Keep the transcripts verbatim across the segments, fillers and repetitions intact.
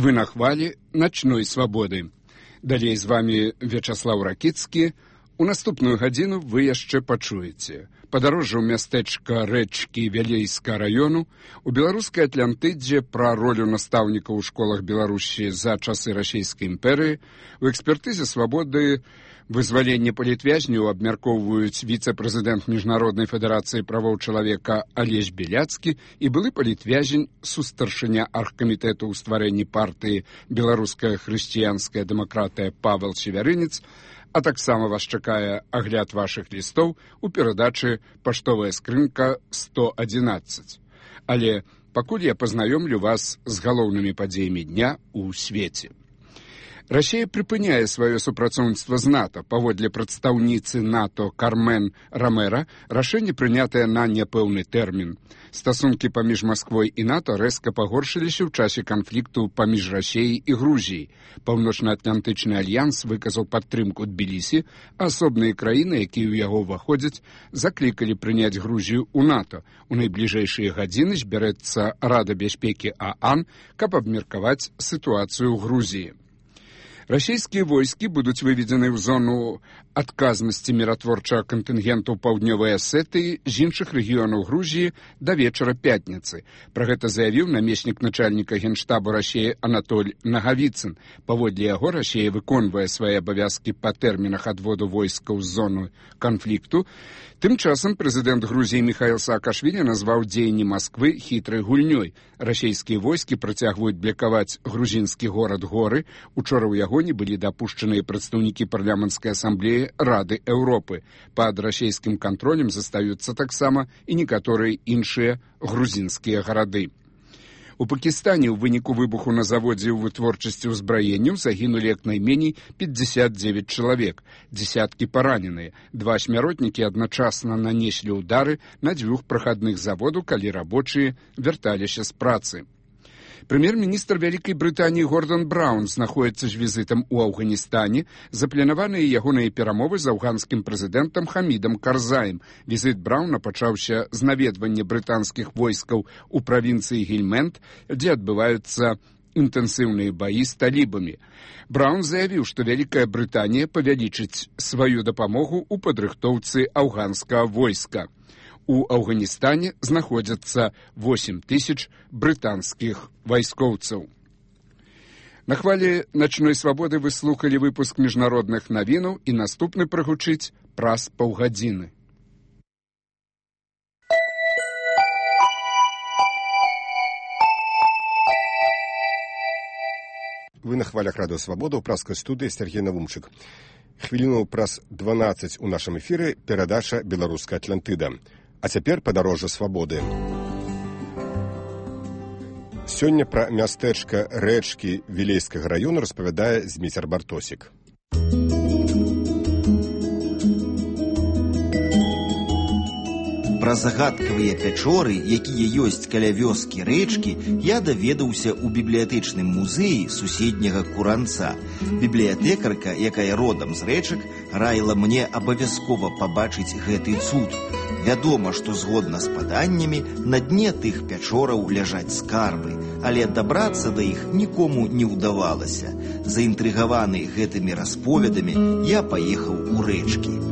Вы на хвалі начной свабоды. Далей з вами Вячаслаў Ракіцкі. У наступную гадзіну вы яшчэ пачуеце. Падарожжа ў мястэчка Рэчкі Вялейска раёну, у беларускай Атлантыдзе пра ролю настаўнікаў у школах Беларусі за часы расійскай імперыі, у экспертызе свабоды вызвалення палітвязняў абмяркоўваюць віцэ-прэзідэнт Міжнароднай федэрацыі правоў чалавека Алесь Беляцкі і былы палітвязень сустаршыня аргкамітэту ў стварэнні партыі «Беларуская хрысціянская дэмакратыя» Павел Севярынец, а таксама вас чакае агляд вашых лістоў у перадачы «Паштовая скрынка сто адзінаццаць». Але пакуль я пазнаёмлю вас з галоўнымі падзеямі дня ў свеце. Расія прыпыняе сваё супрацоўніцтва з НАТО. Паводле прадстаўніцы НАТО Кармен Рамера, рашэнне прынятае на няпэўны тэрмін. Стасункі паміж Масквой і НАТО рэзка пагоршыліся ў часе канфлікту паміж Расіяй і Грузіяй. Паўночна-атлантычны альянс выказаў падтрымку Тбілісі, а асобныя краіны, якія ў яго ўваходзяць, заклікалі прыняць Грузію ў НАТО. У найбліжэйшыя гадзіны збярэцца Рада бяспекі ААН, каб абмеркаваць сітуацыю ў Грузіі. Расійскія войскі будуць выведзены ў зону адказнасці міратворчага кантынгенту паўднёвай Асетыі з іншых рэгіёнаў Грузіі да вечара пятніцы. Пра гэта заявіў намеснік начальніка генштабу Расіі Анатоль Нагавіцын. Паводле яго, Расія выконвае свае абавязкі па тэрмінах адводу войскаў з зоны канфлікту. Тым часам прэзідэнт Грузіі Міхаіл Саакашвілі назваў дзеянні Масквы хітрай гульнёй. Расійскія войскі працягваюць блакаваць грузінскі горад Горы. Учора ў яго не былі дапушчаныя прадстаўнікі парламенцкай асамблеі Рады Еўропы. Пад расійскім кантролем застаюцца таксама і некаторыя іншыя грузінскія гарады. У Пакістане ў выніку выбуху на заводзе ў вытворчасці ўзбраенняў загінулі як найменей пятьдесят девять чалавек, дзесяткі параненыя. Два смяротнікі адначасна нанеслі ўдары на дзвюх прахадных заводу, калі рабочыя вярталіся з працы. Прэм'ер-міністр Вялікай Брытаніі Гордон Браўн знаходзіцца з візітам у Афганістане. Запланаваныя ягоныя перамовы з афганскім прэзідэнтам Хамідам Карзаем. Візіт Браўна пачаўся з наведвання брытанскіх войскаў у правінцыі Гельмент, дзе адбываюцца інтэнсіўныя баі з талібамі. Браўн заявіў, што Вялікая Брытанія павялічыць сваю дапамогу ў падрыхтоўцы афганскага войска. У Афганістане знаходзяцца восемь тысяч брытанскіх вайскоўцаў. На хвалі начной свабоды вы слухалі выпуск міжнародных навінаў і наступны прагучыць праз паўгадзіны. Вы на хвалях радыё «Свабода» ў праскай студыі Сергей Навумчык. Хвіліну праз дванаццаць у нашым эфіры перадача «Беларуская Атлантыда». А цяпер падарожжа свабоды. Сёння пра мястэчка Рэчкі Вілейскага раёну распавядае Зміцер Бартосік. Пра загадкавыя пячоры, якія ёсць каля вёскі Рэчкі, я даведаўся ў бібліятэчным музеі суседняга Куранца. Бібліятэкарка, якая родам з Рэчак, раіла мне абавязкова пабачыць гэты цуд. Вядома, што згодна з паданнямі, на дне тых пячораў ляжаць скарбы, але дабрацца да іх нікому не ўдавалася. Заінтрыгаваны гэтымі расповедамі, я паехаў у Рэчкі.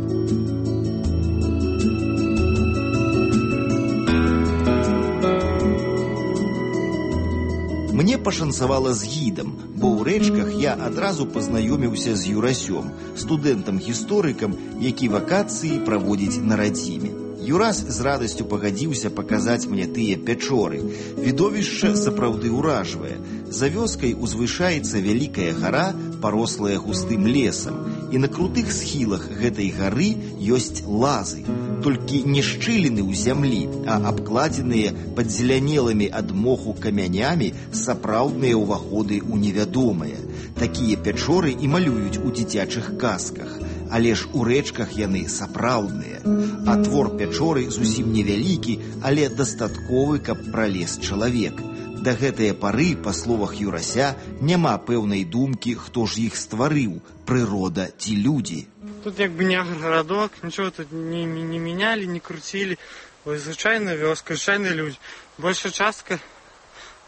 Мне пашанцавала з гідам, бо ў Рэчках я адразу пазнаёміўся з Юрасём, студэнтам-гісторыкам, які вакацыі праводзіць на радзіме. Юрас з радасцю пагадзіўся паказаць мне тыя пячоры. Відовішча сапраўды ўражвае. За вёскай узвышаецца вялікая гара, парослая густым лесам, і на крутых схілах гэтай гары ёсць лазы. Толькі не шчыліны ў зямлі, а абкладзеныя падзелянелымі ад моху камянямі сапраўдныя ўваходы ў невядомае. Такія пячоры і малююць у дзіцячых казках. Але ж у Рэчках яны сапраўдныя. А твор пячоры зусім невялікі, але дастатковы, каб пралез чалавек. Да гэтае пары, па словах Юрася, няма пэўнай думкі, хто ж іх стварыў, прырода ці людзі. Тут як бы не гарадок, нічого тут не, не мінялі, не круцілі. Звычайная вёска, звычайныя людзі. Большая частка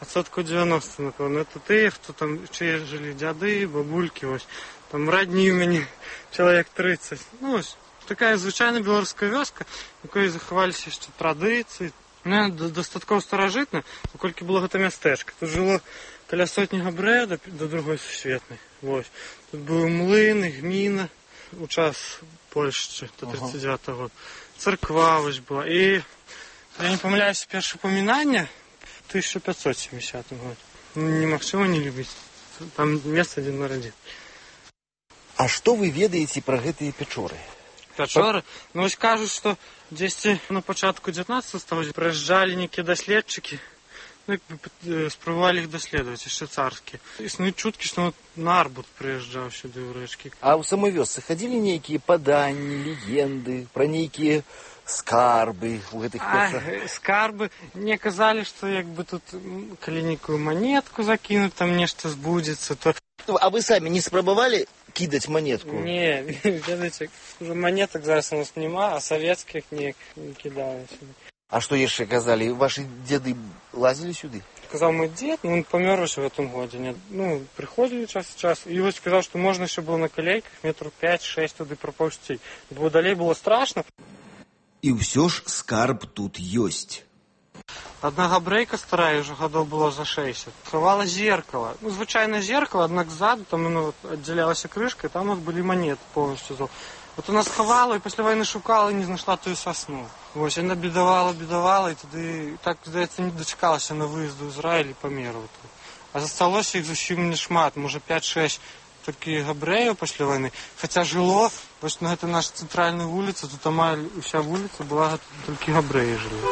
адсоткаў дзевяносто, напэўна. Это тыя, хто там, чые жылі дзяды, бабулькі, вось. Там радні ў мяне чалавек трыццаць. Ну, вось, такая звычайная беларуская вёска, у якой захаваліся яшчэ традыцыі. Ну, дастаткова старажытна, паколькі было гэта мястэчка. Тут жыло каля сотні габрэяў да, да другой сусветнай. Вось. Тут быў млын, гміна у час Польшчы до тридцать девятого года. Царква вось была. І, я не памыляюся, першае памінанне тысяча пятьсот семидесятым году. Немагчыма не любіць. Там месца адзін на радзін. А што вы ведаеце пра гэтыя пячоры? Пячоры? Ну, вось кажуць, што дзесьці на пачатку дзевятнаццатага стагоддзя прыязджалі нейкія даследчыкі, ну, спрабавалі іх даследаваць, яшчэ царскія. Існуюць чуткі, што Нарбут прыязджаў сюды ў рэчкі. А ў самой вёсцы хадзілі нейкія паданні, легенды, пра нейкія скарбы ў гэтых пячорах? А, скарбы. Мне казалі, што як бы тут, калі нейкую манетку закінуць, там нешта збудзецца, то... А вы самі не спрабавалі кідаць манетку? Не, ведаеце, уже монеток зараз у нас няма, а савецкіх не кідалі сюды. А што яшчэ казалі? Вашы дзеды лазілі сюды? Сказаў мой дзед, ну, он памёр ужо в гэтым годзе. Не? Ну, прыходзілі час і час. І вось сказаў, што можна яшчэ было на калейках метров пять-шесть туды прапаўсці. Бо далей было страшна. І ўсё ж скарб тут ёсць. Одна габрэйка старая, уже гадоў было за шэсцьдзесят, хавала зеркало. Ну, звычайное зеркало, аднак ззаду, там оно вот аддзялялася крышкой, там вот были монеты полностью. Вот она схавала, и пасля вайны шукала, и не знайшла тую сосну. Вось, яна бедавала, бедавала, и туды, так, здаецца, не дачакалася на выезду ў Ізраіль і памерла тут. А засталося іх зусім не шмат, можа пять-шесть толькі габрэяў пасля вайны. Хаця жыло, вось на гэта наша цэнтральная вуліца, тут амаль уся вуліца была, толькі габрэі жылі.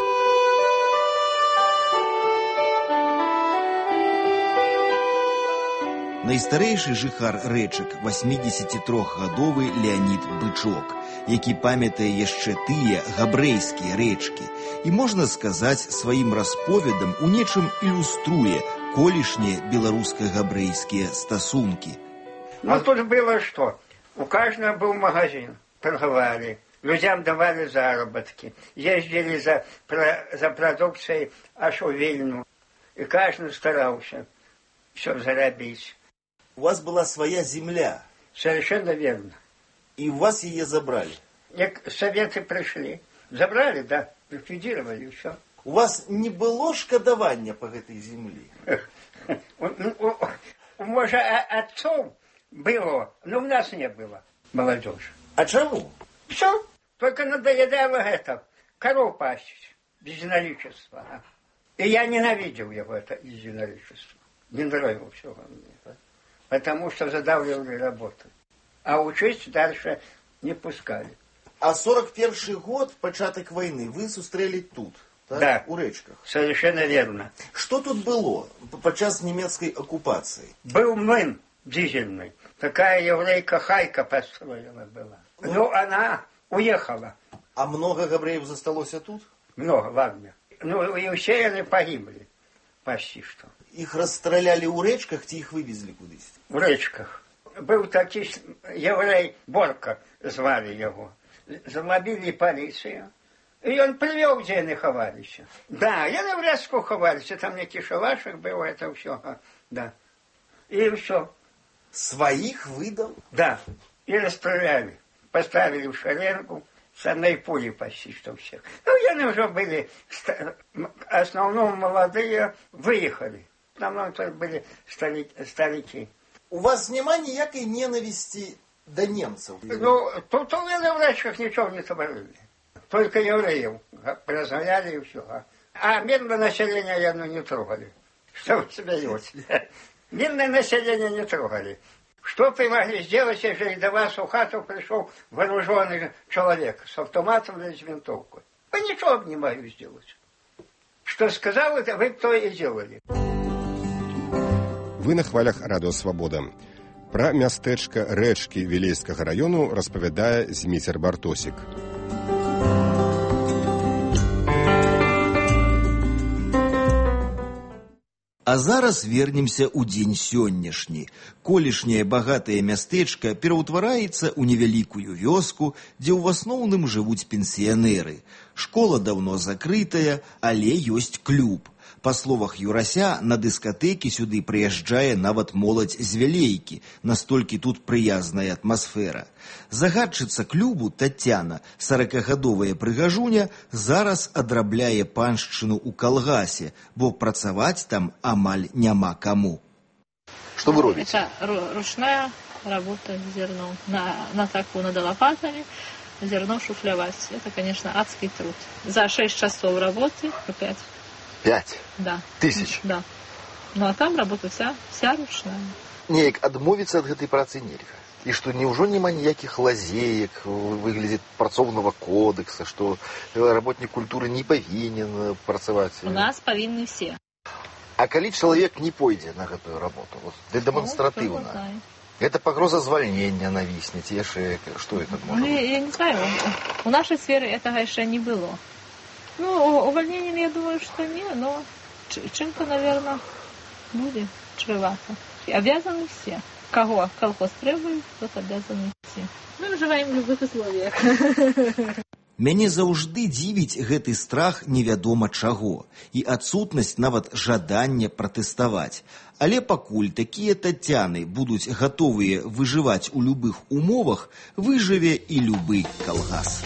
Найстарэйшы жыхар рэчак восьмидесятитрохгадовы Леонид Бычок, які памятае яшчэ тыя габрэйскія рэчкі і, можна сказаць, сваім расповедам у нечым ілюструе колішнія беларуска-габрэйскія стасункі. Ну, тут было что? У каждого был магазин, торговали, людям давали заработки, ездили за, за продукцией аж у Вильну, и каждый старался все заработать. У вас была своя земля. Совершенно верно. И у вас ее забрали. Советы пришли. Забрали, да, ликвидировали, и все. У вас не было шкодования по этой земле? Может, отцов было, но у нас не было, молодежь. А чему? Все. Только надоедало это, коров пастись, единоличество. И я ненавидел его, это единоличество. Не нравилось все мне. Потому что задавливали работу. А учить дальше не пускали. А сорок первый год, початок войны, вы сустрели тут, так? Да. У Рэчках. Совершенно верно. Что тут было подчас немецкой оккупации? Был млын дизельный. Такая еврейка Хайка построена была. Ну, она уехала. А много габреев засталось тут? Много, в армии. Ну, и все они погибли. Почти что. Их расстреляли у Рэчках, те их вывезли куда-то? В Рэчках. Был такой еврей Борка, звали его. Залобили полицию. И он привел, где они ховались. Да, я на Врядску ховались. Там некий шалашик был, это все. Да. И все. Своих выдал? Да. И расстреляли. Поставили в шеренгу. С одной пули почти что всех. Ну, они уже были, в основном молодые, выехали. В основном это были старики. У вас нема ніякої ненависти до немцев? Ну, тут у меня в Рэчках ничего не творили. Только евреев разгоняли и все. А мирное население явно не трогали. Что вы смеете? Мирное население не трогали. Что вы могли сделать, если до вас в хату пришел вооруженный человек с автоматом или с винтовкой? Вы ничего не могли сделать. Что сказал, это вы то и делали. Вы на хвалях Радыё Свабода. Пра мястэчка Рэчкі Вілейскага раёну распавядае Зміцер Бартосік. А зараз вернемся ў дзень сённяшні. Колішняе багатае мястэчка пераўтвараецца ў невялікую вёску, дзе ў асноўным жывуць пенсіянеры. Школа даўно закрытая, але ёсць клуб. Па словах Юрася, на дыскатэкі сюды прыязджае нават моладзь з Вялейкі, настолькі тут прыязная атмасфера. Загадчыца клубу Тацяна, саракагадовая прыгажуня, зараз адрабляе паншчыну ў калгасе, бо працаваць там амаль няма каму. Что вы робите? Это ручная работа с зерном. На, на таку над лопатами зерно шуфлявать. Это, конечно, адский труд. За шесть часов работы по пять. Пять? Да. Тысяч? Да. Ну, а там работа вся, вся ручная. Неяк адмовіцца ад гэтай працы нельга. І што няўжо няма ніякіх лазеек, выглядзе працоўнага кодекса, што работнік культуры не павінен працаваць? У нас павінны все. А калі чалавек не пойдзе на гэтую работу, вот, дэманстратыўна, ну, это пагроза звальнення навісне, ці яшчэ што это можа? Ну, я не знаю, у нашай сферы этого яшчэ не было. Ну, увольнением, я думаю, что не, но чем-то, наверное, будет чревато. Обязаны все. Кого колхоз требует, тот обязаны все. Мы живем в любых условиях. Мяне заўжды дзівіць гэты страх невядома чаго і адсутнасць нават жадання пратэставаць. Але пакуль такія Тацяны будуць гатовыя выжываць у любых умовах, выжыве і любы калгас.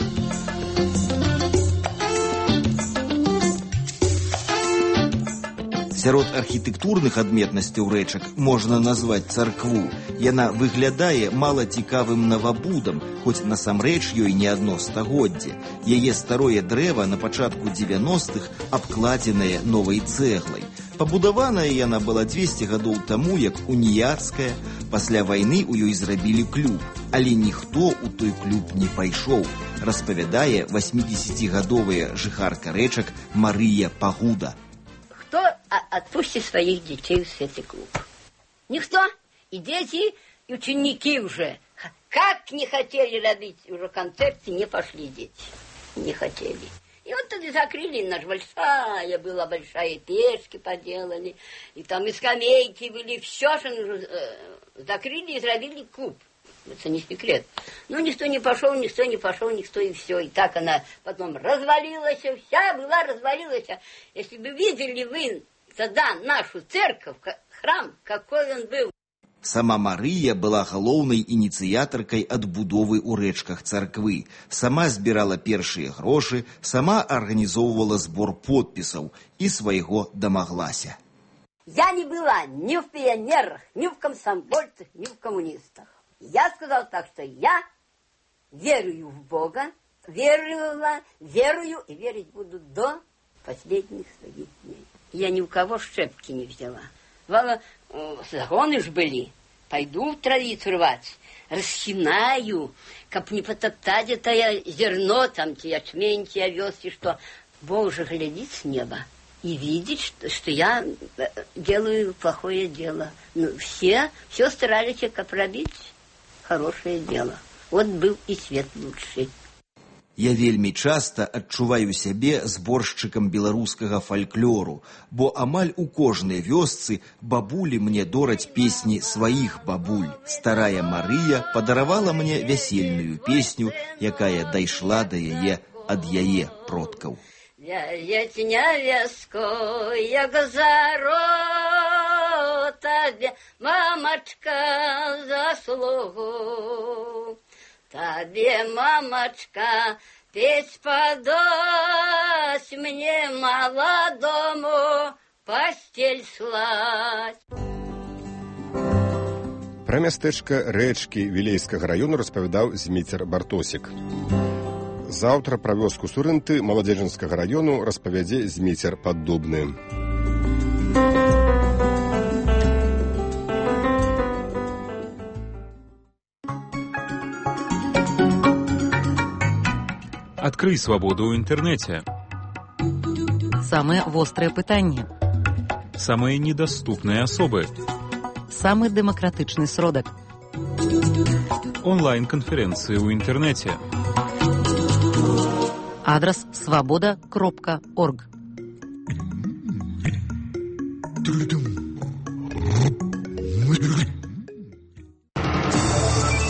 Сярод архітэктурных адметнасцяў рэчак можна назваць царкву. Яна выглядае мала цікавым навабудам, хоць насамрэч ёй не адно стагоддзе. Яе старое дрэва на пачатку дзевяностых абкладзенае новай цэглай. Пабудаваная яна была дзвесце гадоў таму, як уніяцкая. Пасля вайны ў ёй зрабілі клуб, але ніхто ў той клуб не пайшоў, распавядае васьмідзесяцігадовая жыхарка рэчак Марыя Пагуда. Кто отпустит своих детей в этот клуб? Никто. И дети, и ученики уже. Как не хотели робить уже концерты, не пошли дети. Не хотели. И вот тогда закрыли, наша большая была, большая печки поделали. И там и скамейки были, все, что э, закрыли и зробили клуб. Это не секрет. Но никто не пошел, никто не пошел, никто и все. И так она потом развалилась, вся была развалилась. Если бы видели вы тогда нашу церковь, храм, какой он был. Сама Марыя была галоўнай ініцыятаркай адбудовы ў рэчках царквы. Сама збірала першыя грошы, сама арганізоўвала збор подпісаў і свайго дамаглася. Я не была ни в пионерах, ни в комсомольцах, ни в коммунистах. Я сказал так, что я верую в Бога, верила, верую и верить буду до последних своих дней. Я ни у кого щепки не взяла. Вала, загоны ж были. Пойду травицу рвать, расхинаю, как не потоптать это я зерно, там, те ячмень, те овес, и что. Бог же глядит с неба и видит, что, что я делаю плохое дело. Ну, все, все старались как пробить хорошее дело. Вот был и свет лучший. Я вельмі часта адчуваю сябе зборшчыкам беларускага фальклору, бо амаль у кожнай вёсцы бабулі мне дораць песні сваіх бабуль. Старая Марыя падаравала мне вясельную песню, якая дайшла да яе ад яе продкаў. Вяеть невестку, як заро, табе, мамачка, заслугу. Табе, мамочка, петь подась, мне молодому постель слать. Пра мястэчка рэчкі Вілейскага раёну распавядаў Зміцер Бартосік. Заўтра пра вёску Сурынты Маладзежынскага раёну распавядзе Зміцер Паддубны. Открый свободу в интернете. Самые острые пытания. Самые недоступные особы. Самый демократичный сродок. Онлайн-конференции в интернете. Адрес свобода кропка орг.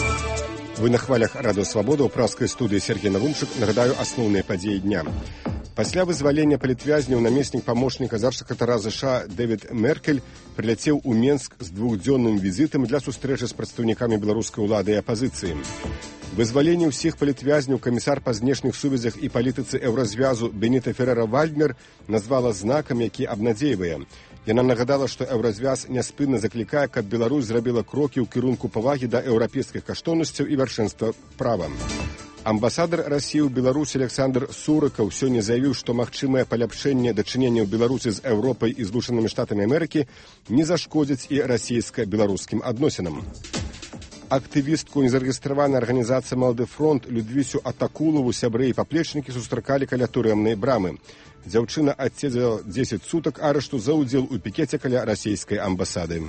Вы на хвалях радыё Свабода ў праскай студыі Сергей Навумчык. Нагадаю асноўныя падзеі дня. Пасля вызвалення палітвязняў намеснік памочніка замсакратара ЗША Дэвід Меркель прыляцеў у Менск з двухдзённым візітам для сустрэчы з прадстаўнікамі беларускай улады і апазіцыі. Вызваленне ўсіх палітвязняў камісар па знешніх сувязях і палітыцы еўразвязу Беніта Ферера-Вальднер назвала знакам, які абнадзейвае. Яна нагадала, што еўразвяз няспынна заклікае, каб Беларусь зрабіла крокі ў кірунку павагі да еўрапейскіх каштоўнасцяў і вяршэнства права. Амбасадар Расіі ў Беларусі Александр Сурыкаў сёння заявіў, што магчымае паляпшэнне дачыненняў Беларусі з Еўропай і Злучанымі Штатамі Амерыкі не зашкодзіць і расійска-беларускім адносінам. Актывістку незарэгістраванай арганізацыі «Малады фронт» Людвісю Атакулову сябры і паплечнікі сустракалі каля турэмнай брамы. Дзяўчына адседзела дзесяць сутак арышту за ўдзел у пікеце каля расійскай амбасады.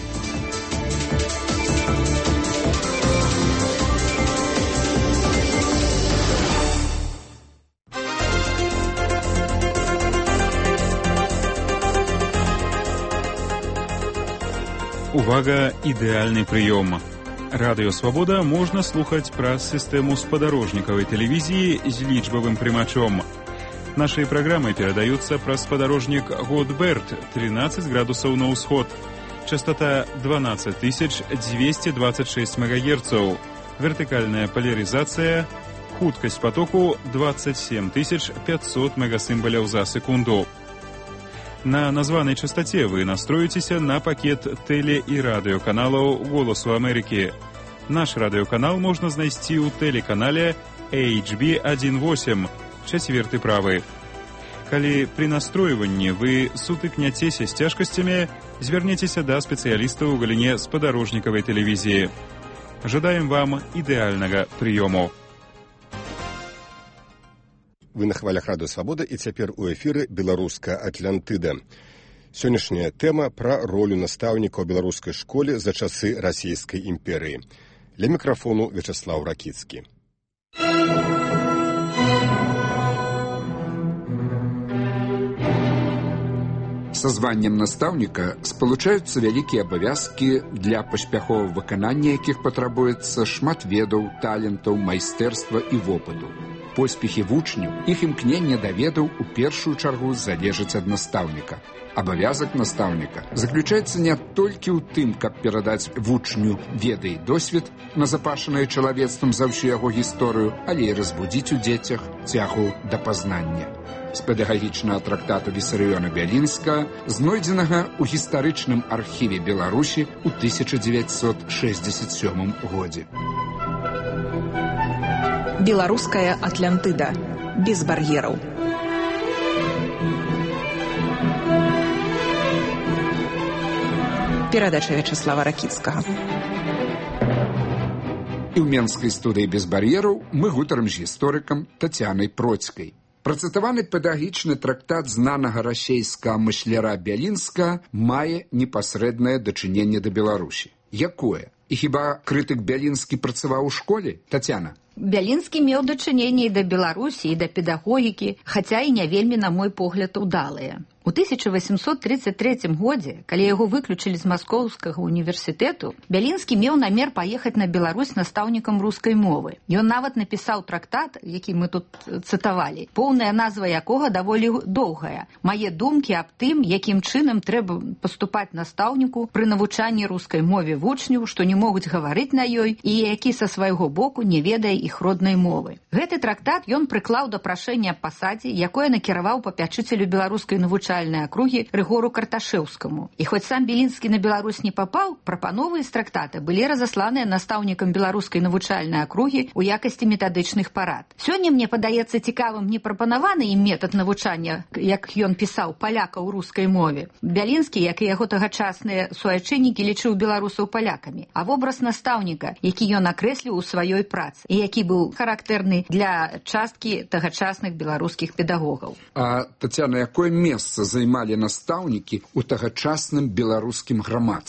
Увага, ідэальны прыём. Радыё «Свабода» можна слухаць праз сістэму спадарожнікавай тэлевізіі з лічбавым прымачом. Нашыя праграмы перадаюцца праз спадарожнік Готберт, тринадцать градусаў на ўсход. Частота дванадцать тысяч двести двадцать шесть мегагерцаў. Вертыкальная поляризация. Хуткасць потоку двадцать семь тысяч пятьсот мегасімбаляў за секунду. На названай частоце вы настроіцеся на пакет тэле- і радыёканалаў «Голасу Амерыкі». Наш радыёканал можна знайсці ў тэлеканале эйч би один восемь, чацверты правы. Калі пры настройванні вы сутыкняцеся з цяжкасцямі, звярніцеся да спецыялістаў у галіне спадарожнікавай тэлевізіі. Жадаем вам ідэальнага прыёму. Вы на хвалях Радыё Свабода і цяпер у эфіры «Беларуская Атлантыда». Сённяшняя тэма пра ролю настаўніка ў беларускай школе за часы расійскай імперыі. Ля мікрафону Вячаслаў Ракіцкі. Са званнем настаўніка спалучаюцца вялікія абавязкі, для паспяховага выканання якіх патрабуецца шмат ведаў, талентаў, майстэрства і вопыту. Поспехі вучняў, іх імкненне да ведаў у першую чаргу залежыць ад настаўніка. Абавязак настаўніка заключаецца не толькі ў тым, каб перадаць вучню веды і досвед, назапашаныя чалавецтвам за ўсю яго гісторыю, але і разбудзіць у дзецях цягу да пазнання. З педагагічнага трактату Вісарыёна Бялінска, знойдзенага ў гістарычным архіве Беларусі ў тысяча дзевяцьсот шэсцьдзесят сёмым годзе. Беларуская Атлантыда. Без бар'ераў. Перадача Вячаслава Ракіцкага. І ў менскай студыі «Без бар'ераў» мы гутарым з гісторыкам Тацянай Процькай. Працытаваны педагагічны трактат знанага расейскага мысляра Бялінска мае непасрэднае дачыненне да Беларусі. Якое? І хіба крытык Бялінскі працаваў у школе, Тацяна? Бялінскі меў дачыненне і да Беларусі, і да педагогікі, хаця і не вельмі, на мой погляд, удалыя. У тысяча восемьсот тридцать третьем годзе, калі яго выключылі з Маскоўскага універсітэту, Бялінскі меў намер паехаць на Беларусь настаўнікам рускай мовы. Ён нават напісаў трактат, які мы тут цытавалі, поўная назва якога даволі доўгая. «Мае думкі аб тым, якім чынам трэба паступаць настаўніку пры навучанні рускай мове вучняў, што не могуць гаварыць на ёй і які са свайго боку не ведае іх роднай мовы». Гэты трактат ён прыклаў да прашэння аб пасадзе, якое накіраваў папячыцелю беларускай навучання акругі Рыгору Карташэўскаму. І хоць сам Белінскі на Беларусь не папаў, прапановы з трактата былі разасланыя настаўнікам беларускай навучальнай акругі ў якасці метадычных парад. Сёння мне падаецца цікавым не прапанаваны ім метад навучання, як ён пісаў, палякаў у рускай мове. Бялінскі, як і яго тагачасныя суайчыннікі, лічыў беларусаў палякамі, а вобраз настаўніка, які ён акрэсліў у сваёй працы і які быў характэрны для часткі тагачасных беларускіх педагогаў. А, Тацяна, якое месца займалі настаўнікі ў тагачасным беларускім грамадстве?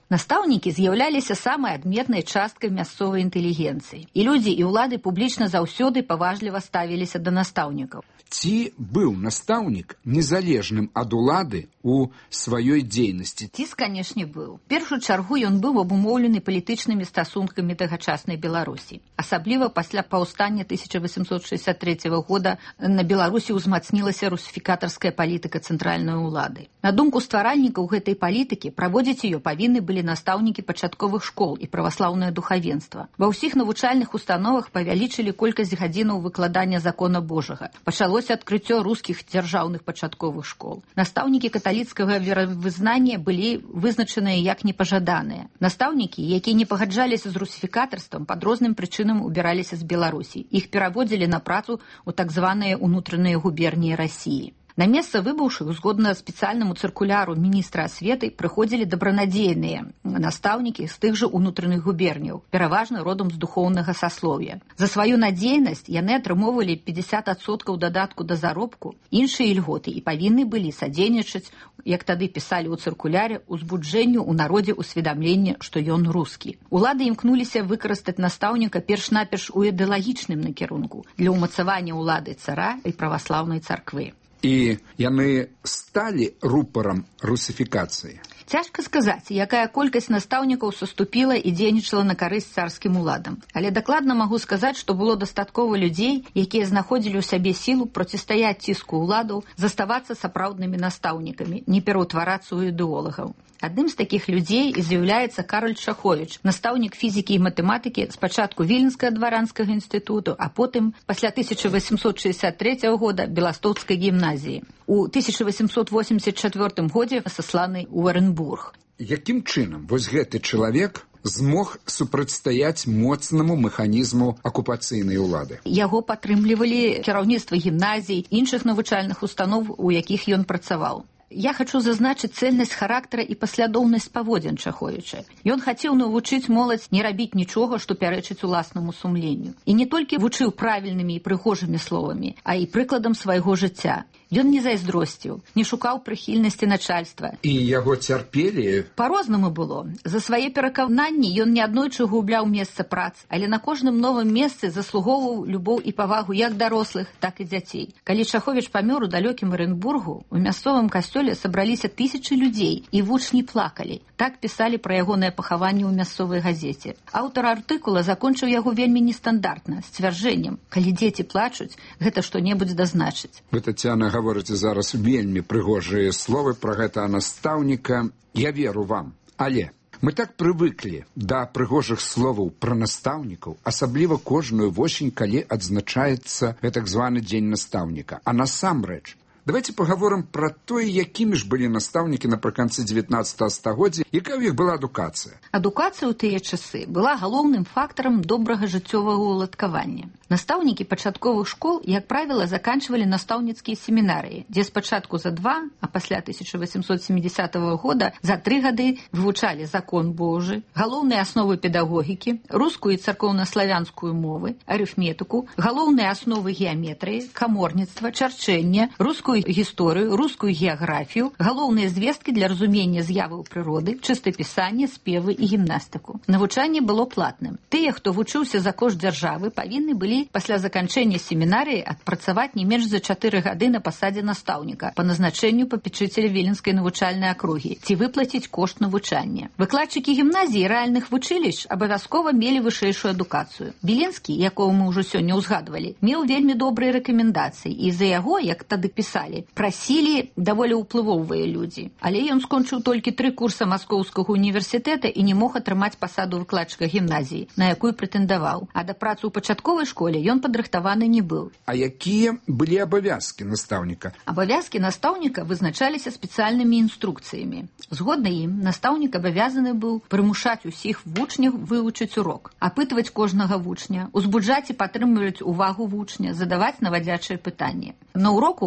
Настаўнікі з'яўляліся самай адметнай часткай мясцовай інтэлігенцыі. І людзі і ўлады публічна заўсёды паважліва ставіліся да настаўнікаў. Ці быў настаўнік незалежным ад улады у сваёй дзейнасці? Ці, канешне, быў. У першую чаргу ён быў абумоўлены палітычнымі стасункамі тагачаснай Беларусі. Асабліва пасля паўстання тысяча восемьсот шестьдесят третьего года на Беларусі ўзмацнілася русіфікатарская палітыка цэнтральнай улады. На думку стваральнікаў гэтай палітыкі, праводзіць ее павінны былі настаўнікі пачатковых школ і праваслаўнае духавенства. Ва ўсіх навучальных установах павялічылі колькасць гадзінаў выкладання закона Божага. Пачалося адкрыццё рускіх дзяржаўных пачатковых школ. Настаўнікі каталіцкага веравызнання былі вызначаныя як непажаданыя. Настаўнікі, якія не пагаджаліся з русіфікатарствам, пад розным прычынам убіраліся з Беларусі. Іх пераводзілі на працу ў так званыя ўнутраныя губерніі Расіі. На месца выбыўшых, згодна спецыяльнаму цыркуляру міністра асветы, прыходзілі дабранадзейныя настаўнікі з тых жа ўнутраных губерняў, пераважна родам з духоўнага саслоўя. За сваю надзейнасць яны атрымоўвалі пятьдесят адсоткаў дадатку да заробку, іншыя ільготы і павінны былі садзейнічаць, як тады пісалі ў цыркуляре, узбуджэнню ў народзе ўсведамлення, што ён рускі. Улады імкнуліся выкарыстаць настаўніка перш-наперш у ідэалагічным накірунку для ўмацавання ўлады цара і праваслаўнай царквы. І яны сталі рупарам русіфікацыі. Цяжка сказаць, якая колькасць настаўнікаў саступіла і дзейнічала на карысць царскім уладам. Але дакладна магу сказаць, што было дастаткова людзей, якія знаходзілі ў сабе сілу процістаяць ціску ўладаў, заставацца сапраўднымі настаўнікамі, не пераўтварацца ў ідэолагаў. Адным з такіх людзей і з'яўляецца Кароль Чаховіч, настаўнік фізікі і матэматыкі спачатку Віленскага дваранскага інстытуту, а потым, пасля тысяча восемьсот шестьдесят третьего года, Беластоцкай гімназіі. У тысяча восемьсот восемьдесят четвёртым годзе сасланы ў Оренбург. Якім чынам вось гэты чалавек змог супрацьстаяць моцнаму механізму акупацыйнай улады? Яго падтрымлівалі кіраўніцтва гімназій, іншых навучальных устаноў, у якіх ён працаваў. Я хочу зазначыць цэльнасць характара і паслядоўнасць паводзін Чаховіча. Ён хацеў навучыць моладзь не рабіць нічога, што пярэчыць уласнаму сумленню. І не толькі вучыў правільнымі і прыгожымі словамі, а і прыкладам свайго жыцця. Ён не зайздросціў, не шукаў прыхільнасці начальства. І яго цярпелі? Па-рознаму было. За свае перакананні ён неаднойчы губляў месца прац, але на кожным новым месцы заслугоўваў любоў і павагу як дарослых, так і дзяцей. Калі Чаховіч памёр у далёкім Оренбургу, у мясцовым касцёле сабраліся тысячы людзей, і вучні плакалі. Так пісалі пра ягонае пахаванне ў мясцовай газеце. Аўтар артыкула закончыў яго вельмі нестандартна, сцвярджэннем: калі дзеці плачуць, гэта што-небудзь дазначыць. Вы, Тацяна, гаворыце зараз вельмі прыгожыя словы пра гэтага настаўніка. Я веру вам, але мы так прывыклі да прыгожых словаў пра настаўнікаў, асабліва кожную восень, калі адзначаецца гэтак званы дзень настаўніка. А насамрэч, давайте паговорым пра тое, якімі ж былі настаўнікі напрыканцы дзевятнаццатага стагоддзя, якая ў іх была адукацыя. Адукацыя ў тыя часы была галоўным фактарам добрага жыццёвага ўладкавання. Настаўнікі пачатковых школ, як правіла, заканчвалі настаўніцкія семінарыі, дзе спачатку за два, а пасля тысяча восемьсот семидесятого года за тры гады вывучалі закон Божы, галоўныя асновы педагогікі, рускую і царкоўна-славянскую мовы, арыфметыку, галоўныя асновы геаметрыі, каморніцтва, чарчэння, рускую гісторыю, рускую геаграфію, галоўныя звесткі для разумення з'яваў прыроды, чыстапісанне, спевы і гімнастыку. Навучанне было платным. Тыя, хто вучыўся за кошт дзяржавы, павінны былі пасля заканчэння семінарыі адпрацаваць не менш за чатыры гады на пасадзе настаўніка па назначэнню папечыцеля Віленскай навучальнай акругі ці выплаціць кошт навучання. Выкладчыкі гімназіі і рэальных вучылішч абавязкова мелі вышэйшую адукацыю. Віленскі, якого мы ўжо сёння ўзгадвалі, меў вельмі добрыя рэкамендацыі, і за яго, як тады пісалі, прасілі даволі ўплывовыя людзі. Але ён скончыў толькі тры курса Маскоўскага універсітэта і не мог атрымаць пасаду выкладчыка гімназіі, на якую прэтэндаваў. А да працы ў пачатковай школе ён падрыхтаваны не быў. А якія былі абавязкі настаўніка? Абавязкі настаўніка вызначаліся спецыяльнымі інструкцыямі. Згодна ім, настаўнік абавязаны быў прымушаць усіх вучняў вывучыць урок, апытваць кожнага вучня, узбуджаць і падтрымліваць увагу вучня, задаваць навадзячыя пытанні. На уроку настаўнік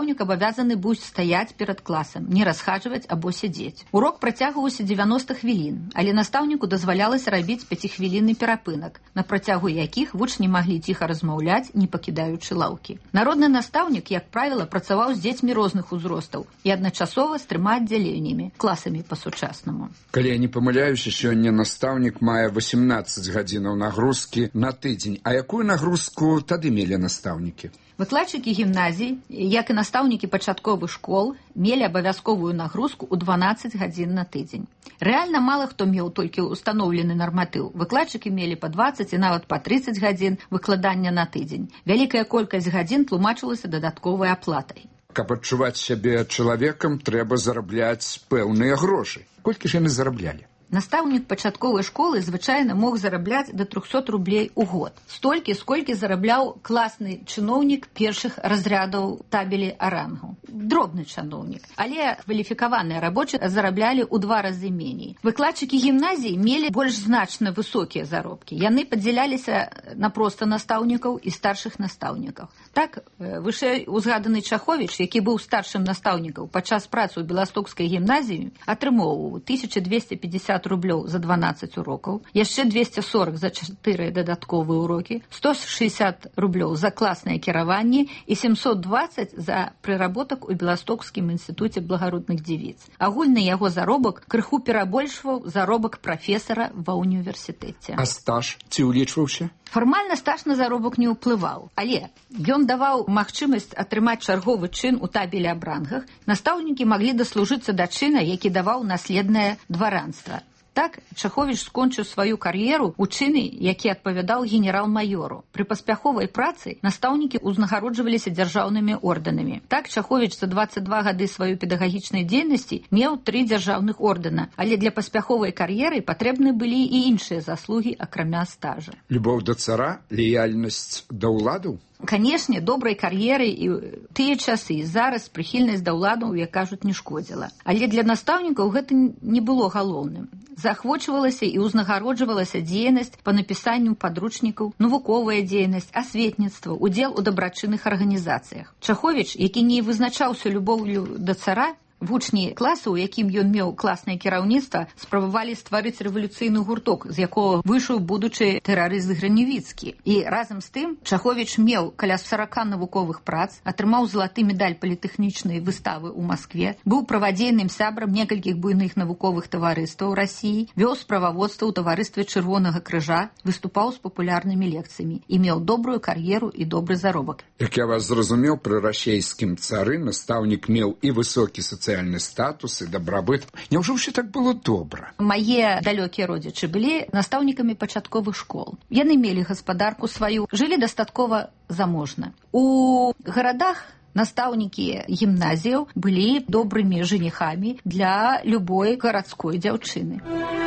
настаўнік абавязаны быў стаяць перад класам, не расхаджваць або сядзець. Урок працягваўся дзевяноста хвілін, але настаўніку дазвалялася рабіць пяцихвілінны перапынак, на працягу якіх вучні маглі ціха размаўляць, не пакідаючы лаўкі. Народны настаўнік, як правіла, працаваў з дзецьмі розных узростаў і адначасова з трыма аддзяленнямі, класамі па-сучаснаму. Калі я не памыляюся, сёння настаўнік мае восемнадцаць гадзінаў нагрузкі на тыдзень. А якую нагрузку тады мелі настаўнікі? Выкладчыкі гімназій, як і настаўнікі пачатковых школ, мелі абавязковую нагрузку ў дванаццаць гадзін на тыдзень. Рэальна мала хто меў толькі ўстаноўлены нарматыў. Выкладчыкі мелі па дваццаць і нават па трыццаць гадзін выкладання на тыдзень. Вялікая колькасць гадзін тлумачылася дадатковай аплатай. Каб адчуваць сябе чалавекам, трэба зарабляць пэўныя грошы. Колькі ж яны зараблялі? Настаўнік пачатковай школы звычайна мог зарабляць да трохсот рублей у год. Столькі, сколькі зарабляў класны чыноўнік першых разрядаў табелі о рангу. Дробны чыноўнік. Але кваліфікаваныя рабочыя зараблялі ў два разы меней. Выкладчыкі гімназій мелі больш значна высокія заробкі. Яны падзяляліся на проста настаўнікаў і старшых настаўнікаў. Так, вышэй узгаданы Чаховіч, які быў старшым настаўнікам падчас працы ў Беластокскай гімназіі, атрымоўваў тысяча двести пятьдесят рублёў за дванаццаць урокаў, яшчэ двести сорок за чатыры дадатковыя урокі, сто шестьдесят рублёў за класнае кіраванне і семьсот двадцать за прыработак у Беластокскім інстытуце благародных дзевіц. Агульны яго заробак крыху перабольшваў заробак прафесара ва універсітэце. А стаж ці ўлічваўся? Фармальна стаж на заробак не ўплываў, але ён даваў магчымасць атрымаць чарговы чын у табелі аб рангах. Настаўнікі маглі даслужыцца да чына, які даваў наследнае дваранства. Так, Чаховіч скончыў сваю кар'еру ў чыне, які адпавядаў генерал-майору. Пры паспяховай працы настаўнікі ўзнагароджваліся дзяржаўнымі ордэнамі. Так, Чаховіч за дваццаць два гады сваёй педагагічнай дзейнасці меў тры дзяржаўных ордэна, але для паспяховай кар'еры патрэбны былі і іншыя заслугі, акрамя стажа. Любоў да цара, лаяльнасць да ўладаў? Канешне, добрай кар'еры і тыя часы, і зараз прыхільнасць да ўладаў, як кажуць, не шкодзіла. Але для настаўнікаў гэта не было галоўным. Заахвочвалася і ўзнагароджвалася дзейнасць па напісанню падручнікаў, навуковая дзейнасць, асветніцтва, удзел у дабрачынных арганізацыях. Чаховіч, які не вызначаўся любоўлю да цара, вучні класу, у якім ён меў класнае кіраўніцтва, спрабавалі стварыць рэвалюцыйны гурток, з якога выйшаў будучы тэрарыст Граневіцкі. І разам з тым Чаховіч меў каля сорока навуковых прац, атрымаў залаты медаль політэхнічнай выставы ў Маскве, быў правадзейным сябрам некалькіх буйных навуковых таварыстваў Расіі, вёў справаводства ў таварыстве Чырвонага крыжа, выступаў з папулярнымі лекцыямі і меў добрую кар'еру і добры заробак. Як я вас зразумеў, пры расейскім цары настаўнік меў і высокі сацыяльны статус і дабрабыт. Няўжо ўсё так было добра? Мае далёкія родзічы былі настаўнікамі пачатковых школ. Яны мелі гаспадарку сваю, жылі дастаткова заможна. У гарадах настаўнікі гімназіяў былі добрымі жаніхамі для любой гарадской дзяўчыны.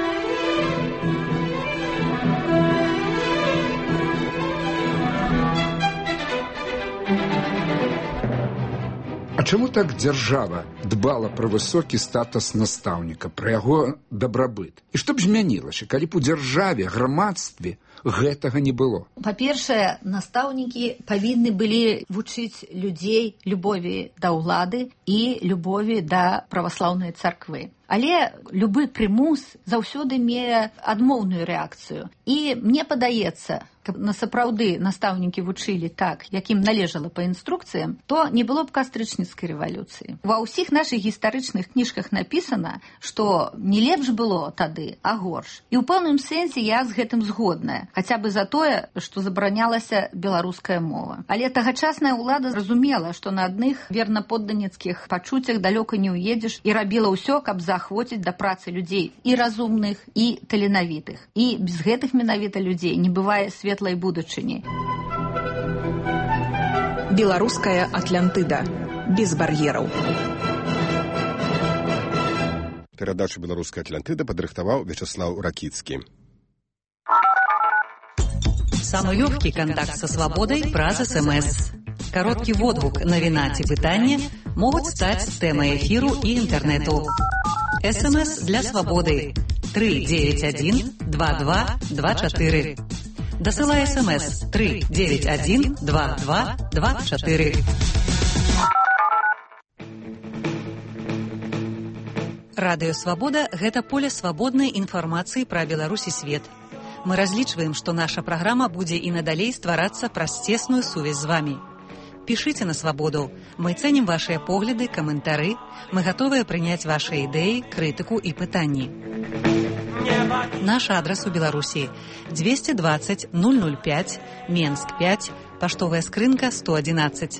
А чаму так дзяржава дбала пра высокі статус настаўніка, пра яго дабрабыт? І што б змянілася, калі б у дзяржаве, грамадстве гэтага не было? Па-першае, настаўнікі павінны былі вучыць людзей любові да ўлады і любові да праваслаўнай царквы. Але любы прымус заўсёды мее адмоўную рэакцыю. І мне падаецца, каб насапраўды настаўнікі вучылі так, як ім належала па інструкцыям, то не было б кастрычніцкай рэвалюцыі. Ва ўсіх нашых гістарычных кніжках напісана, што не лепш было тады, а горш. І ў пэўным сэнсе я з гэтым згодная, хаця бы за тое, што забаранялася беларуская мова. Але тагачасная ўлада зразумела, што на адных вернаподданніцкіх пачуццях далёка не ўедзеш і рабіла ўсё, каб заахвоціць да працы людзей і разумных, і таленавітых. І без гэтых менавіта людзей не бывае светлай будучыні. Беларуская Атлантыда. Без бар'ераў. Перадачу «Беларуская Атлантыда» падрыхтаваў Вячаслав Ракицкий. Самый легкий контакт со свободой праз СМС. Короткий водгук, навіна ці пытанне могуць стаць тэмай эфіру і інтэрнэту. СМС для свободы три девять один два два два четыре. Дасылай СМС три девять один два два два четыре. Радыё Свабода – гэта поле свабоднай інфармацыі пра Беларусь і свет. Мы разлічваем, што наша праграма будзе і надалей стварацца праз цесную сувязь з вамі. Пішыце на свабоду. Мы цэнім вашыя погляды, каментары. Мы гатовыя прыняць вашыя ідэі, крытыку і пытанні. Наш адрас у Беларусі двести двадцать ноль ноль пять, Менск пять, паштовая скрынка сто одиннадцать.